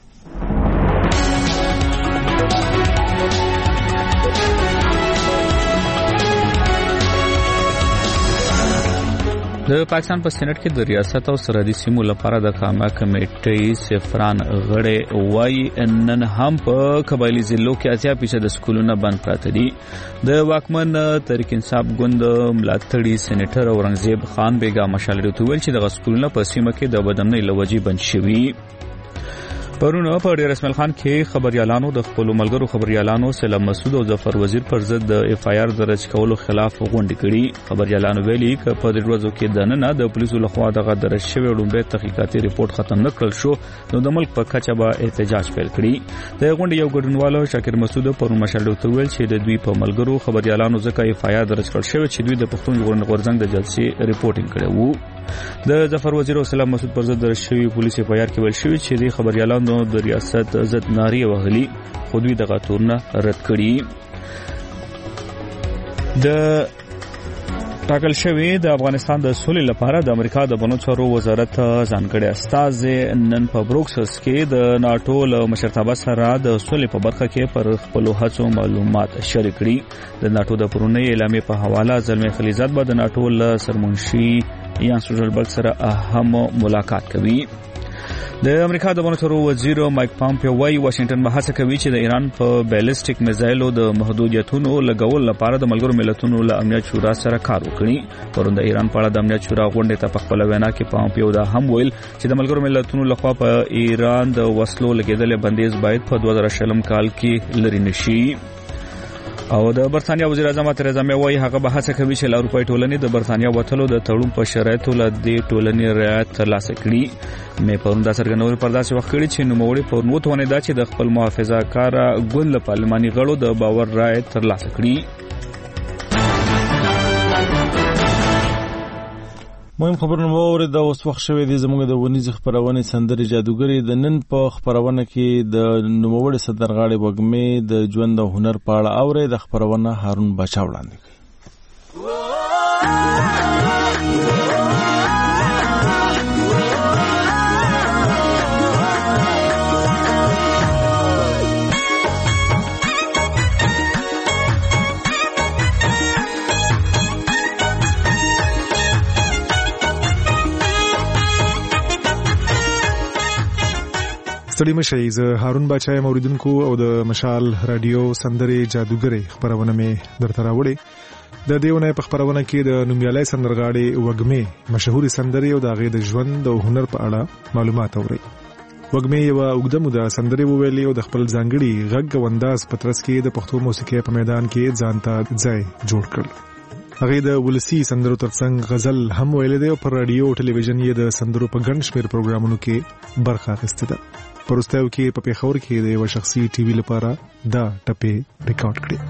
د پاکستان په سېنات کې د ریاست او سرحدي سیمو لپاره د قامه کمیټې سفران غړي وایي نن هم په قبایلی ضلعو کې 80% سکولونه بند پراته دي. د واکمن تحریک انصاف ګوند ملاتړي سېنیټر اورنګزیب خان بیګا مشال ریډیو ویل چې د سکولونه په سیمه کې د بدامنۍ لوجې بند شوي. پرونه په ډیر اسماعیل خان کې خبريالانو د خپل ملګرو خبريالانو سلام مسعود او ظفر وزیر پر ضد د اف آی آر درج کولو خلاف غونډه کړي. خبريالانو ویلي ک په دې ورځو کې دننه د پولیسو لخوا دغه درج شوی لومبه تحقیقاتي ریپورت ختم نکړل شو نو د ملک په کچه به احتجاج پیل کړي. د غونډې یو ګډونوالو شاکر مسعود پر مشال ته ویل چې د دوی په ملګرو خبريالانو ځکه اف آی آر درج کړل شوی چې دوی د پښتون غورځنګ د جلسې ریپورتینګ کړي وو. د ظفر وزیر او سلام مسعود پر ضد درج شوی پولیس اف آی آر کې ویل شوی چې د خبريالانو د ریاست ضد ناری وهلي خو دوی دغه تورنه رد کړي. د ټاکل شوی د افغانستان د سولې لپاره د امریکا د بنو چارو وزارت ځانګړی استاذ نن په بروکسس کې د ناتو له مشرتابه سره د سولې په برخه کې پر خپل هڅو معلومات شریک کړي. د ناتو د پرونی اعلامیې په حواله زلمی خلیزات به د ناتو له سرمنشي یان سټولبرګ سره اهم ملاقات کوي. د امریکا د بنو چارو وزیر مایک پامپیو وايي واشنگټن به هڅه کوي چې د ایران په بیلسټیک میزایلو د محدودیتونو لګول لپاره د ملګرو ملتونو له امنیت شورا سره کار وکړي. پرون د ایران په اړه د امنیت شورا غونډې ته په خپل وینا کې پامپیو دا هم ویل چې د ملګرو ملتونو لخوا په ایران د وسلو لګیدل بندیز باید په 2020 کال کې لري نشي. او د برتانیا وزیر اعظم تریزا مې وايي هغه به هڅه کوي چې له اروپای ټولنې د برتانیا وټلو د تړون په شرایطو له دې ټولنې رعایت ترلاسه کړي. مې پرون د څرګندولو پر داسې وخت کړي چې نوموړي پرون وتوانه دا چې د خپل محافظه کار ګوند له پارلماني غړو د باور رعایت ترلاسه کړي. مهم خبرونه وره د اوس وخت شوې دي زموږ د ونیز خبرونه سندري جادوګری د نن په خبرونه کې د نوموړي صدرغاړي وګمې د ژوند او هنر په اړه اوره د خبرونه هارون بچا وړاندې کوي. ستړي مشئ زه هارون بچا موریدونکو او د مشال رادیو سندري جادوګری خبرونه مې درته راوړې. د دیونه په خبرونه کې د نومیالي سندرغاړي وګمې مشهوري سندري او د غي د ژوند او هنر په اړه معلومات اوري. وګمې یو اوږدمو د سندري وویلې او د خپل ځانګړي غږ او انداز په ترڅ کې د پښتو موسیقي په میدان کې ځانته ځای جوړ کړ. هغه د ولسی سندرو ترڅنګ غزل هم ویلې دی او پر رادیو او ټلویزیون یې د سندرو په ګڼ شمېر پروګرامونو کې برخه اخیسته ده. پرستاو کې په پیښور کې د یو شخصي ټي وي لپاره دا ټپه ریکارډ کړې.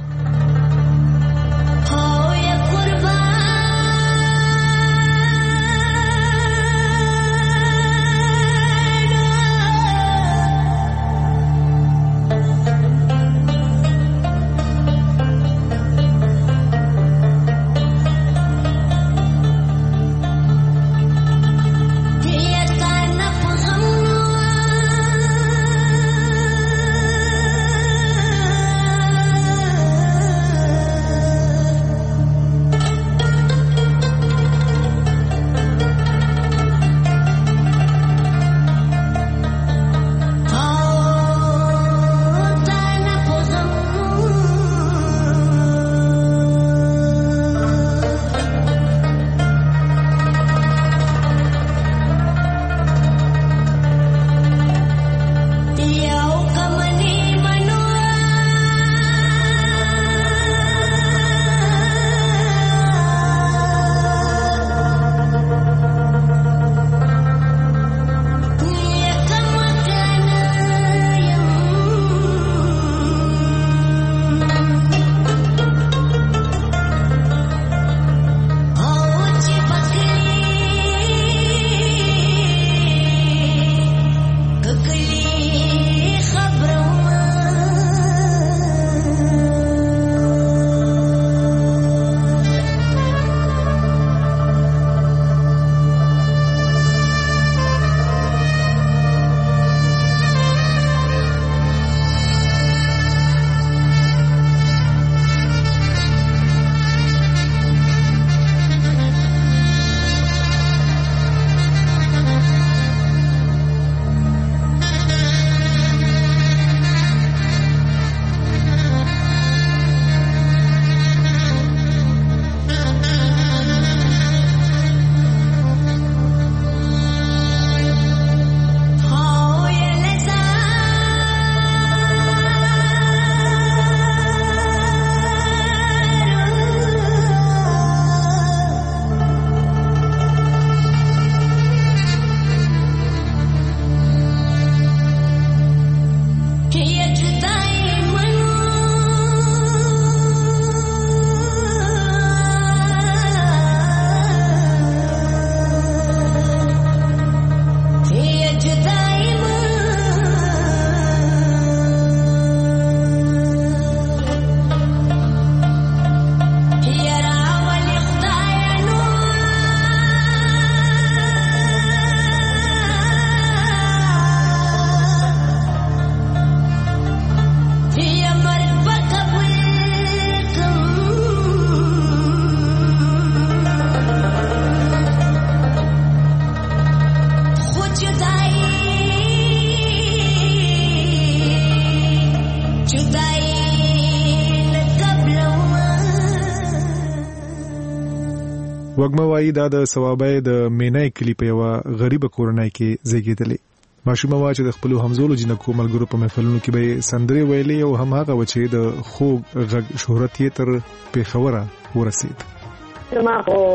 وګموای دا د ثوابای د مینای کلی په یو غریب کورنۍ کې زیږیدلې. ماشومه وا چې د خپل همزولو جنکو ملګرو په محفلونو کې به سندري ویلې او هم هغه وچې د خوږ غږ شهرت یې تر پیښوره ورسید. ما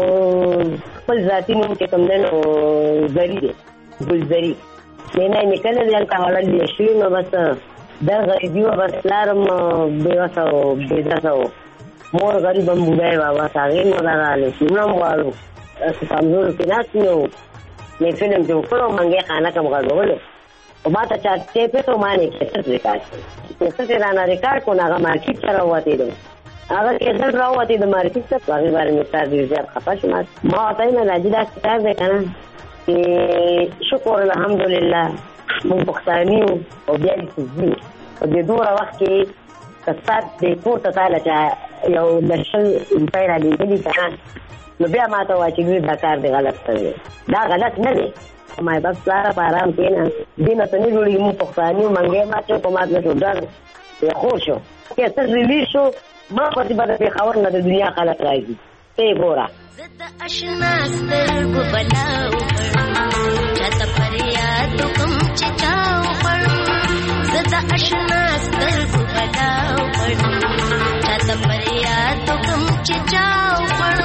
خپل ذاتی نوم چې کوم دنو زری دی ګلزری مینای نکله ځان ته ولل شي نو بس دا غریبي او بس لارم بیوسو بیزاسو مور غریب هم بودای بابا ساغیر مداراله سنم والو کمزور کې ناس نو می فلم جو کړو منګه خانه کوم غوړو او ما ته چاته په تو باندې کیسه ریکارډ کیسه رانا ریکارډ کو هغه مارکیټ سره وته دي هغه کیسه راوته د مارکیټ څخه هغه باندې مثال دی چې خپاش ما ته نه راځي دا کتاب ده کنه چې شکر الحمدلله مون پښتاني او بیا دې او د دوه وخت کې کسات دې کوته تعالی چې یو درشل پیرا لیدلی کنه نو بیا ما ته واچې دا کار دی غلط دی دا غلط نه دی ما بس لاره په آرام کېنه دینه ته نه جوړي مون پښتاني منګه ما ته کومات نه جوړ یا خوشو کې څه ریلیز شو ما په دې باندې خبر نه د دنیا خلک راځي ته ګورا زد آشنا سترګو بلاو چاته فریاد کوم چې چاو پړ زد آشنا سترګو بلاو چاته فریاد کوم چې چاو پړ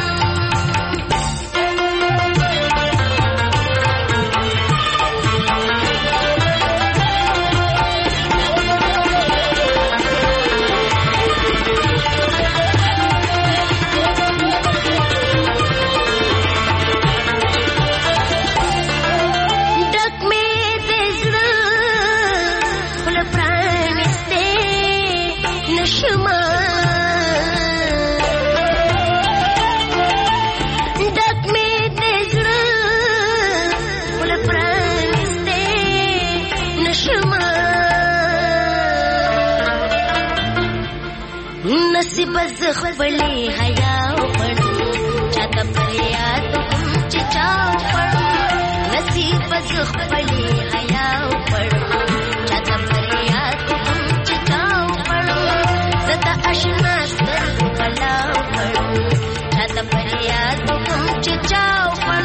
بس خپلې حیا پړ چاته فریاد کوم چې چاو پړ نصیب بس خپلې حیا پړ چاته فریاد کوم چې چاو پړ زتا آشنا ستر بلا پړ چاته فریاد کوم چې چاو پړ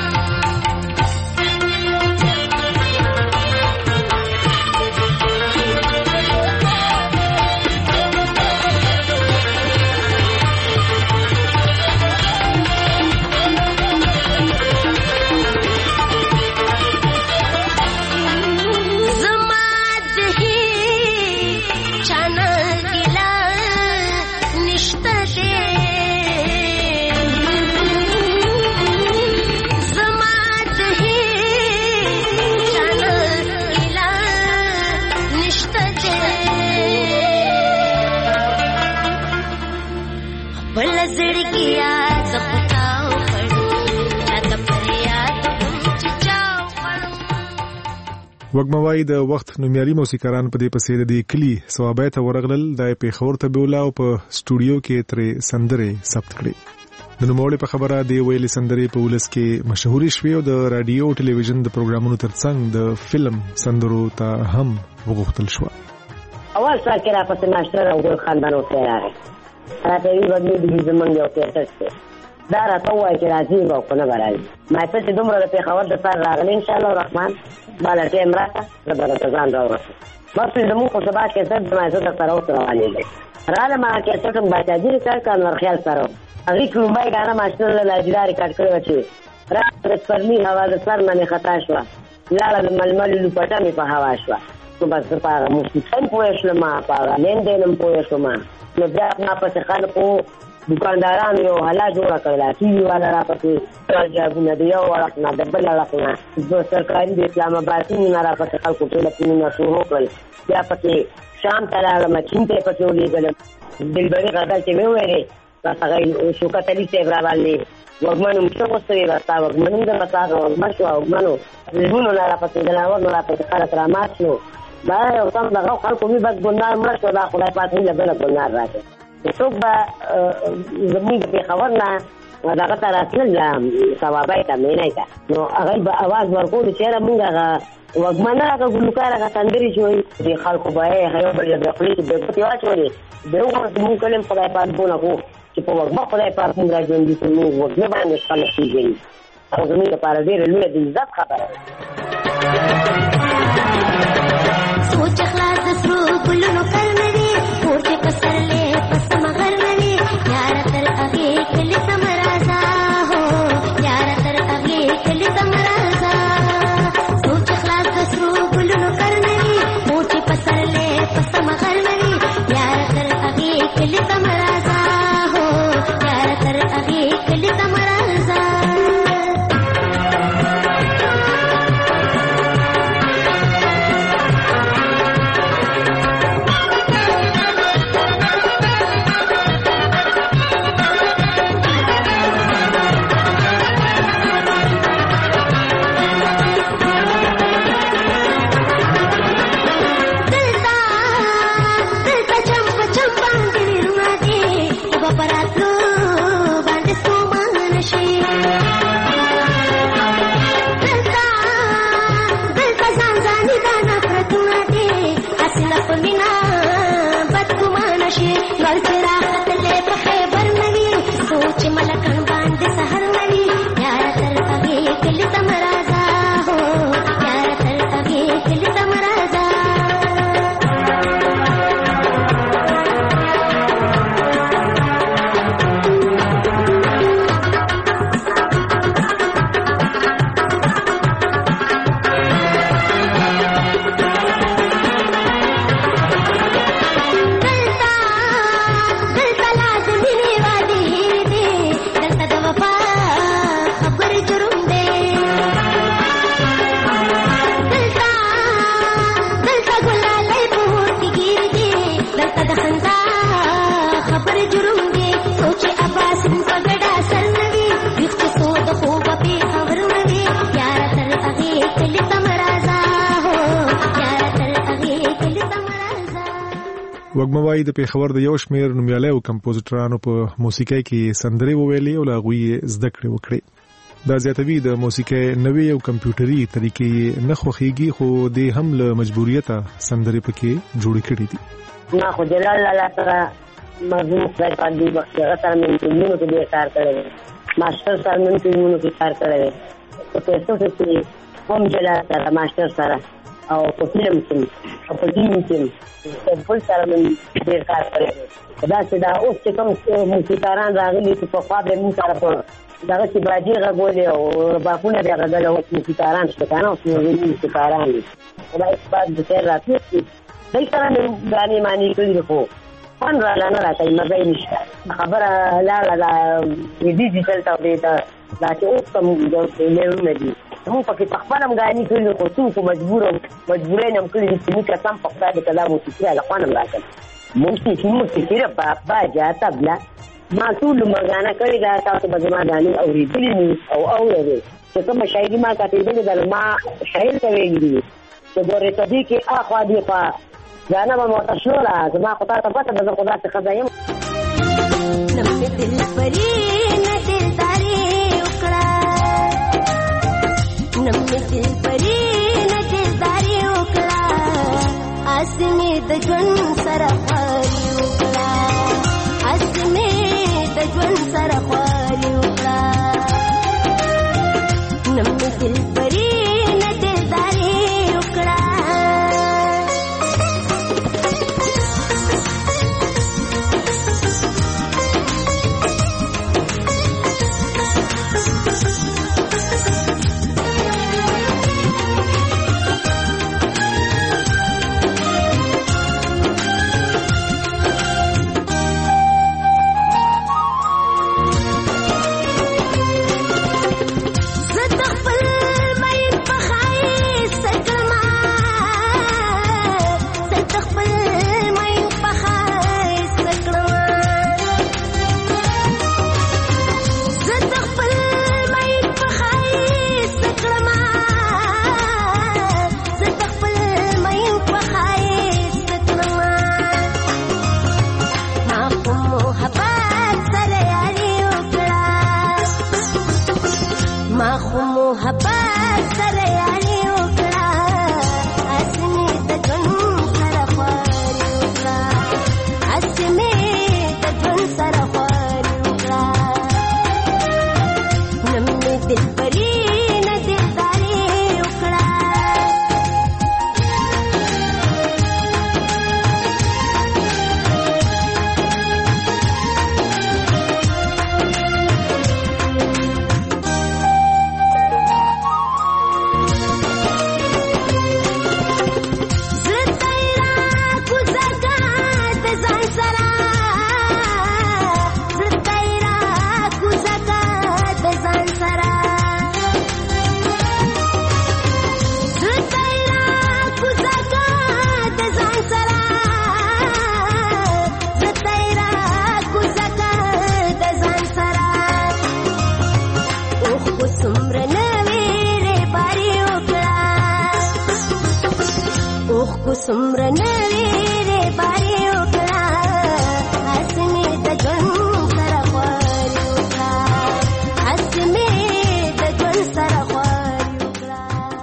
وګموای د وخت نومیالي موسیقاران په دې پسې د دې کلی ثوابای ته ورغلل د پیښور ته بولا او په سټوډیو کې ترې سندرې ثبت کړې. د نوموړي په خبره دی ویلي سندرې په ولس کې مشهوري شوې او د رادیو او ټلویزیون د پروګرامونو ترڅنګ د فلم سندرو ته هم وغوښتل شو. اول سره کې را پسې ماشټر او ګل خاندان اوسه راغی راته وی باندې د زمونږ یو کیسه دا راته وایي چې راځي او کنه راځي ما ته چې دومره په خبر د سره راغلی ان شاء الله الرحمن بالا ټیم راته زبر ته ځان راوړم بس زموږ په سبا کې څه د ما زړه سره روانې دي رااله ما کې څه کوم باچاجي کار کار خیال سره هغه کومای غاړه ماشټر له لاجدار کټ کړو چې راته پرني هوا د سر نه خطا شو لاله د ململ لپټه می په هوا شو نو بس په موسیقي پوه شو ما په لندن پوه شو ما نو بیا ما په خلکو دکاندارانو یو حالا جوړه کړله، ټي وي والا راپسې راجابونه د یو اړخ نه د بل اړخ نه، د سرکاري د اسلام آباد سیمې نه راپسې خلکو ټیلیفونونه شروع کړل. بیا پسې شام ته لاړم، چین ته یې پسې ولېږلم. دلبري غزل چې مې وویلې بس هغه شوکت علي صاحب را باندې وږمن هم څه غوښتوي بس تا وږمن هم درله تا وږمه شوه وږمنو زړونو نه راپسې ځناورو راپسې خلک رامات شو. دا یو کم دغه خلکو مې بس ګلنار مړ شو، دا خدای پاک هیله بله ګلنار راکړي. څوک به زمونږ د پېښور نه دغه ته راتلل ثوابی ته مینی ته، نو هغوی به اواز ورکولو چې یاره مونږ هغه وږمه نه هغه ګلوکار هغه سندرې چې وایي دې خلکو به یې یو بل د خولې کې د ګوتې واچولې د وګوره زمونږ کلي خدای پاک بونه کړو چې په وږمه خدای پاک مونږ را ژوندي کړو، مونږ وږمې باندې خلک پېژني. او زمونږ لپاره ډېره لویه د عزت خبره ده. سوچ خلاص د سرو ګلونو کرنوي کور چې پسرلی پس مغر نوي یاره تر هغې کلي ته مه راځه هو یاره تر هغې کلي ته مه راځه. سوچ خلاص د سرو ګلونو کرنوي کور چې پسرلی پس مغر نوي یاره تر هغې کلي ته مه راځه هو یاره تر هغې کلي ته مه راځه. وږمه وایي د پېښور د یو شمېر نومیالیو کمپوزیټرانو په موسیقۍ کې سندرې وویلې او له هغوی یې زده کړې وکړې. دا زیاتوي د موسیقۍ نوې او کمپیوټري طریقې نه خوښېږي، خو دې هم له مجبوریته سندرې پکې جوړې کړې دي. ما خو جلال الله سره مرحوم خدای پاک دې بخښي، هغه سره مې فلمونو کې ډېر کار کړی دی، ماسټر سره مې فلمونو کې کار کړی دی، په پیسو کې هم جلال سره ماسټر سره او په فلم کې او په ټي وي کې بل سره مې ډېر کار کړی دی. داسې دا اوس چې کوم موسیقاران راغلي چې پخوا به موږ سره په دغه چې باجې غږولې او ربابونه بیا غږل، اوس موسیقاران شته که نه، اوس نورې موسیقاران دي. خدای پاک د خیر راتلو کړي. دوی سره مې ګانې مانې کړي دي، خو خوند راله نه راکوي، مزه یې نشته. خبره لاړه دا ډیجیټل ته دی دا چې اوس کوم لیولونه دي موږ پکې پخپله هم ګانې کړي دي، خو څوک مجبورۍ نه هم کړي دي چې موږ قسم په خدای د کلام موسیقي هله خوند هم راکړي. موسیقي باجه طبله ما ټول مرغانه کړي دا، تاسو به زما ګانې اورېدلي دي او اورېدې چې کومه شاعري ما کتېدلې ده، ما شاعر ته ویلي دي چې ګورې ته دې کې اخوا دې خوا ګانه به ماته شوله، زما خو تا ته پته ده زه خو داسې ښځه یم. اسمه د ژوند سره خواري وکړه، اسمه د ژوند سره خواري وکړه، نمې دل پرې نه دلداري وکړه. سمره نویره بارې وکړه اسمې د ژوند سره خواري وکړه اسمې د ژوند سره خواري وکړه.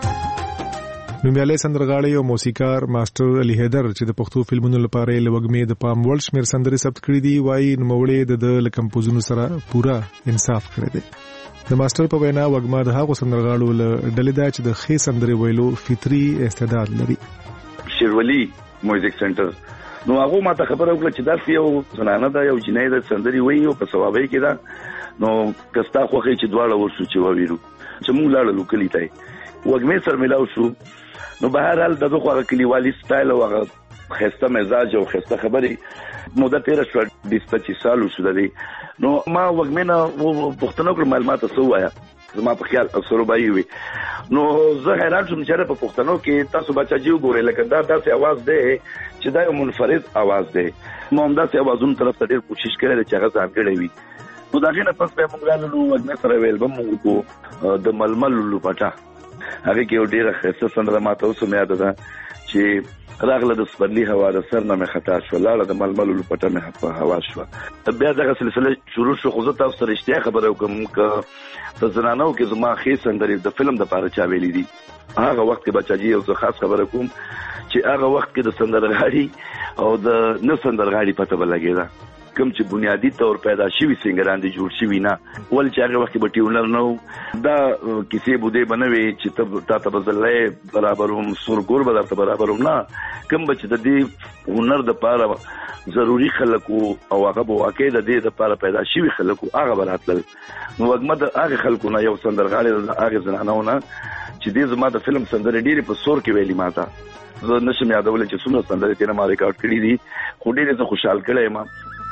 نومیالی سندرغاړی او موسیقار ماستر علي حیدر چې د پښتو فلمونو لپاره یې لوګمې د پام وړ شمېر سندرې ثبت کړې دي وایي نوموړی د کمپوزونو سره پوره انصاف کړی دی. د ماستر په وینا وګما د هغو سندرغاړو له ډلې ده چې د ښې سندرې ویلو فطري استعداد لري. شیرولی میوزیک سنټر نو هغه ماته خبره وکړه چې دا یو زنانه ده یو جنۍ ده سندري وایي او په ثوابي کې ده نو کستا خوخه چې دواړه ورسو چې وویرو چې موږ لاړو کلی ته وګمې سره ملاو شو نو به هر حال دغه خو کلیوالي سټایل او هغه خسته مزاج او خسته خبري موده 13 شو 25 سال شو دی نو ما وګمې نه پښتنو کړ معلومات سو وایا زما په خیال اکثر به وي نو زه حیران شوم چې په پښتنو کې تاسو بچا جیو ګورې لکه دا داسې आवाज دی چې دا یو منفرد आवाज دی نو هم داسې आवाजونو طرف ته ډېر کوشش کړی چې هغه ځانګړی وي نو دا غینه پس په موږ لاله وګمې سره ویل به موږ کو د ململ لپټا هغه کې یو ډېر ښه سندره ماته اوس مې یاد ده چې راغله د سپرلی هوا د سر نه مې خطا شو لاړه د ململ لپټا مې په هوا شو بیا دغه سلسله شروع شو خو زه تاسو سره اشتیا خبره وکم ک په زنانو کې زما ښې سندرې د فلم د پاره چا ویلې دي هغه وخت کې بچاجي یو خاص خبره کوم چې هغه وخت کې د سندرغاړي او د نه سندرغاړي پته ولګیدا کوم چې بنیادی طور پیدا شوی سنگران دي جوړ شوی نه ول چې هغه وخت به ټیونر نو دا کیسې بده بنوي چې تا ته بدلې برابروم سرګور بدلته برابروم نه کوم چې د دې هنر د پاره ضروری خلکو او هغه به واقع د دې د پاره پیدا شوی خلکو هغه براتل نو وګمد هغه خلکو نه یو سندرغاړي هغه زنانونه چې دې زما د فلم سندرې ډېری په سور کې ویلي ماته زه نشم یادول چې څومره سندرې تینا ما ریکارډ کړې دي خو ډېر زه خوشحال کړم ما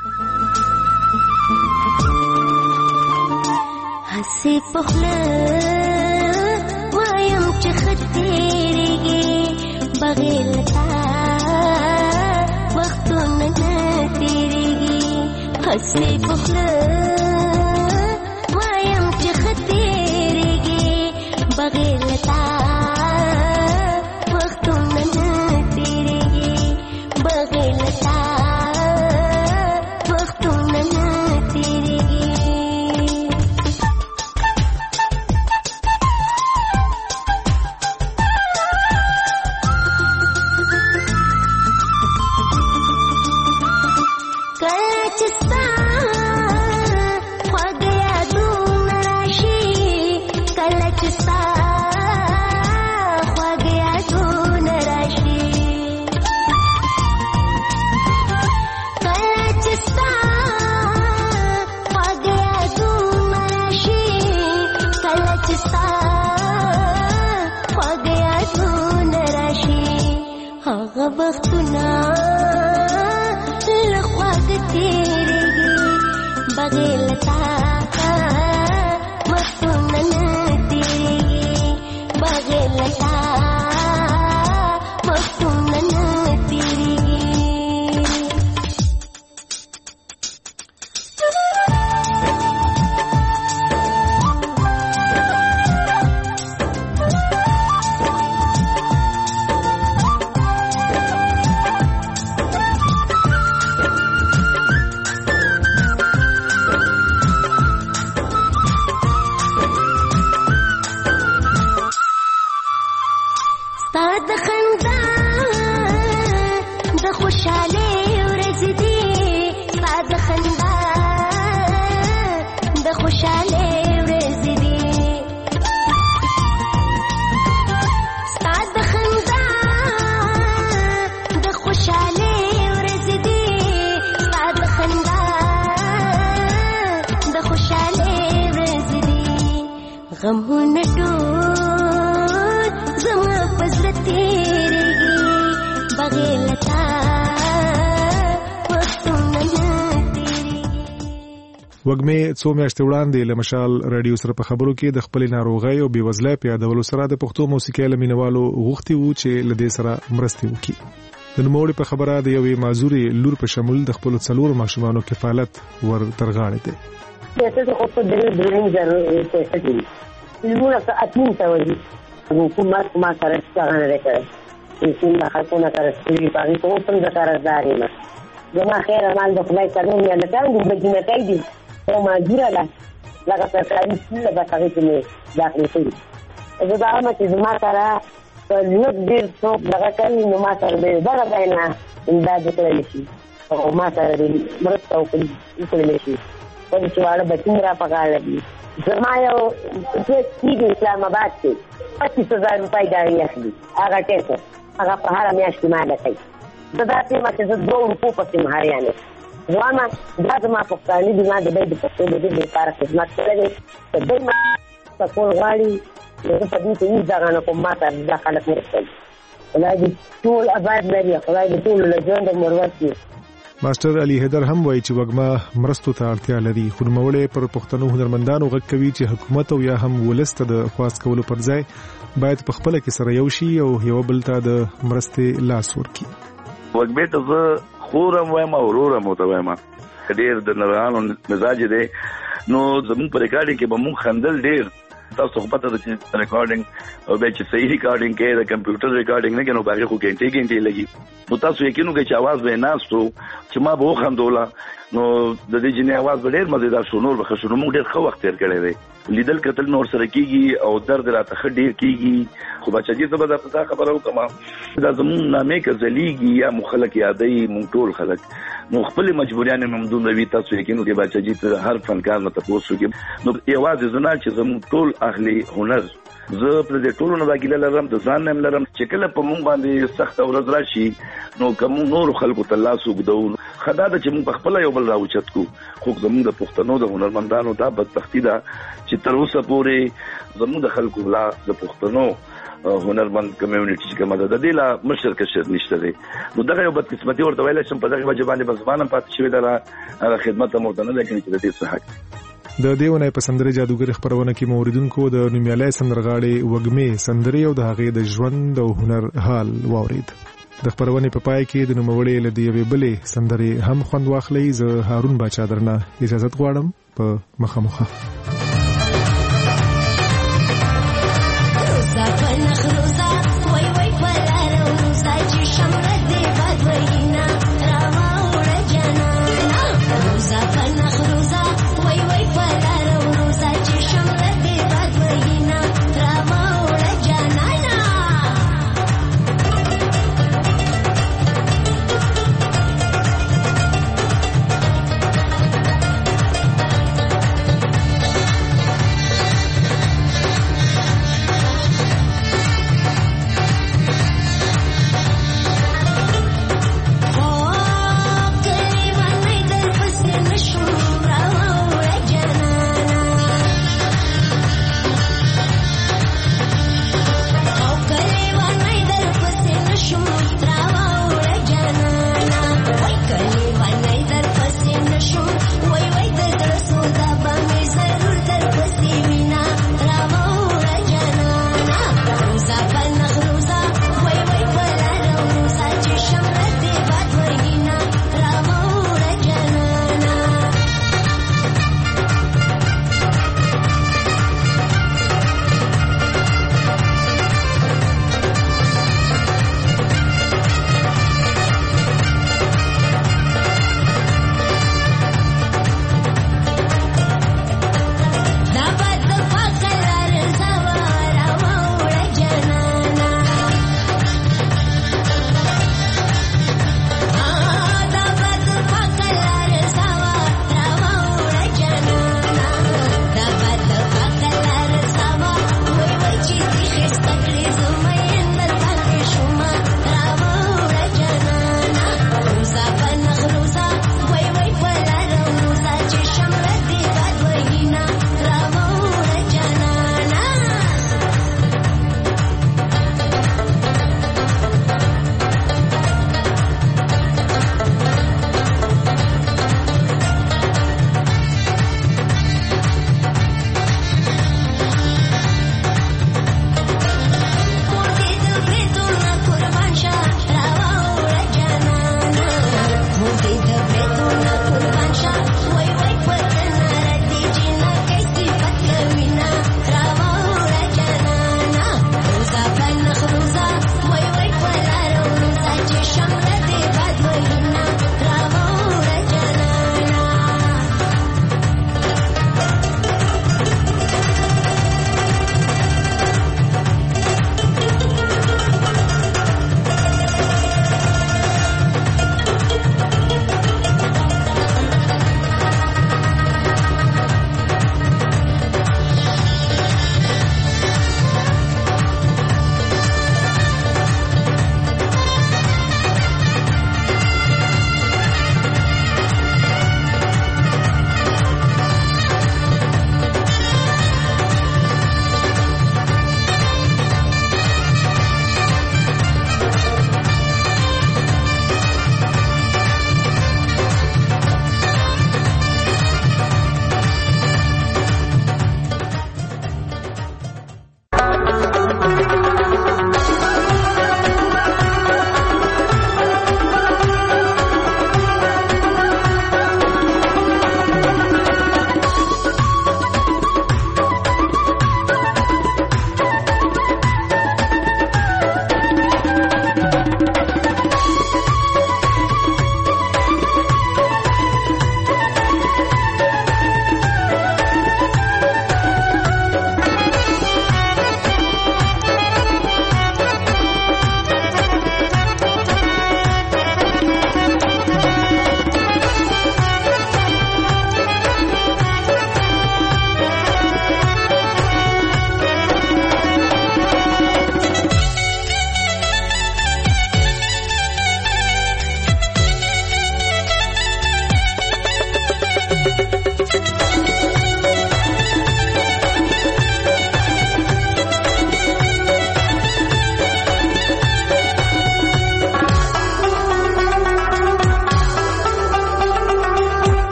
هسي پخله وایم چې خطرېږي بغیر تا وختونه نه تېرېږي هسي پخله وایم چې خطرېږي بغیر تا وختونه نه تېرېږي بغیر تا وختونه نه تېرېږي وختونه لخواږ تېرېږي بغیر تا وختونه نه تېرېږي بغیر تا وختونه نه تېرېږي غمونه ټول زما پزړه تېرېږي بغیر تا وختونه نه تېرېږي. وګمې څو میاشتې وړاندې له مشال رادیو سره په خبرو کې د خپل ناروغۍ او بېوزلۍ په یادولو سره د پښتو موسیقۍ له مینوالو غوښتي وو چې له دې سره مرستې وکړي. د نوموړي په خبره د یوې معذورې لور په شمول د خپلو 4 ماشومانو کفالت ور ترغاړې دی. فلمونه که اتمین ته وځي حکومت ما سره څنګه نه کوي څنګه خلکونه کارستري پاره کوم څنګه کارزاري ما زما خیر مال د خدای کړو نه لکه د بجنه کوي او ما ګیراله لکه ترکاري څه به تاسو ته داخلي شي زه دا ما چې زما سره نو ډیر څوک دغه کوي نو ما سره به دغه نه انداز کړی شي او ما سره مرسته وکړي شي په دې واړه بچی را پکاله دي زما یو چې اسلام آباد کې 25,000 روپۍ دا یې اخلي هغه ټیسه هغه په هر میاشت کې ما لکای دا چې ما چې 2 روپو پسې مهاریانه ځوانه دا زما پښتاني دي ما د دې په دې لپاره خدمت کړې ته دې ما ټول غاړي نو په دې ته ځان نه کوم ما ته د خلک مرسته ولای ټول آباد لري خدای دې ټول له ژوند مروت ماستر علي حیدر هم وایي چې وګما مرستو ته اړتیا لري خو نوموړی پر پښتنو هنرمندانو غږ کوي چې حکومت او یا هم ولست د خواست کولو پر ځای باید په خپل کې سره یو شي او یو بل ته د مرستې لاس ورکړي وګبه ته زه خورم وایم او ورورم وته وایم ډېر د نرانو مزاج دی نو زمون پر ریکارډینګ کې به مون خندل ډېر تاسو خو پته ده چې ریکارډینګ او به چې صحیح ریکارډینګ کې د کمپیوټر ریکارډینګ نه کې نو باغې خو ګنټې لګي نو تاسو یقینو کې چې आवाज به ناستو چې ما به خندولا نو د دې جنې आवाज ډېر مزیدار شو نور به شنو موږ ډېر ښه وخت تیر کړی دی لیدل کتل نور سره کیږي او درد راته ډېر کیږي خو بچی ته به دا خبره وکم دا زمون نامې کزلیږي یا مخلک یادې مونږ ټول خلک نو خپل مجبوریان ممدون وي تاسو یقینو کې بچی ته هر فنکار نه تاسو کې نو یوازې زنا چې زمون ټول اهلي هنر زه پر دې ټولو نه واګیله لرم د ځان نه لرم چې کله په مونږ باندې سخت ورځ راشي نو کوم نور خلکو ته لاس وګدو خدا د چې مونږ خپل یو بل راوچت کو خو زمونږ د پښتنو د هنرمندانو دا بدبختی ده چې تر اوسه پورې زمونږ د خلکو لا د پښتنو هنرمند کمیونټي چې کومه ده د لا مشر کشر نشته دی نو دغه یو بدقسمتي ورته ویل شم په دغه وجه باندې بزمانه پاتې شوی ده خدمت مو ته نه لکه چې د دې څه د دیونه په سندري جادوګر خبرونه کې موریدونکو د نومیالي سندرغاړي وګمې سندري او د هغې د ژوند او هنر حال واورید د خبرونه په پای کې د نوموړي لدی یوې بلې سندري هم خوند واخلي زه هارون باچا درنه اجازه غواړم په مخه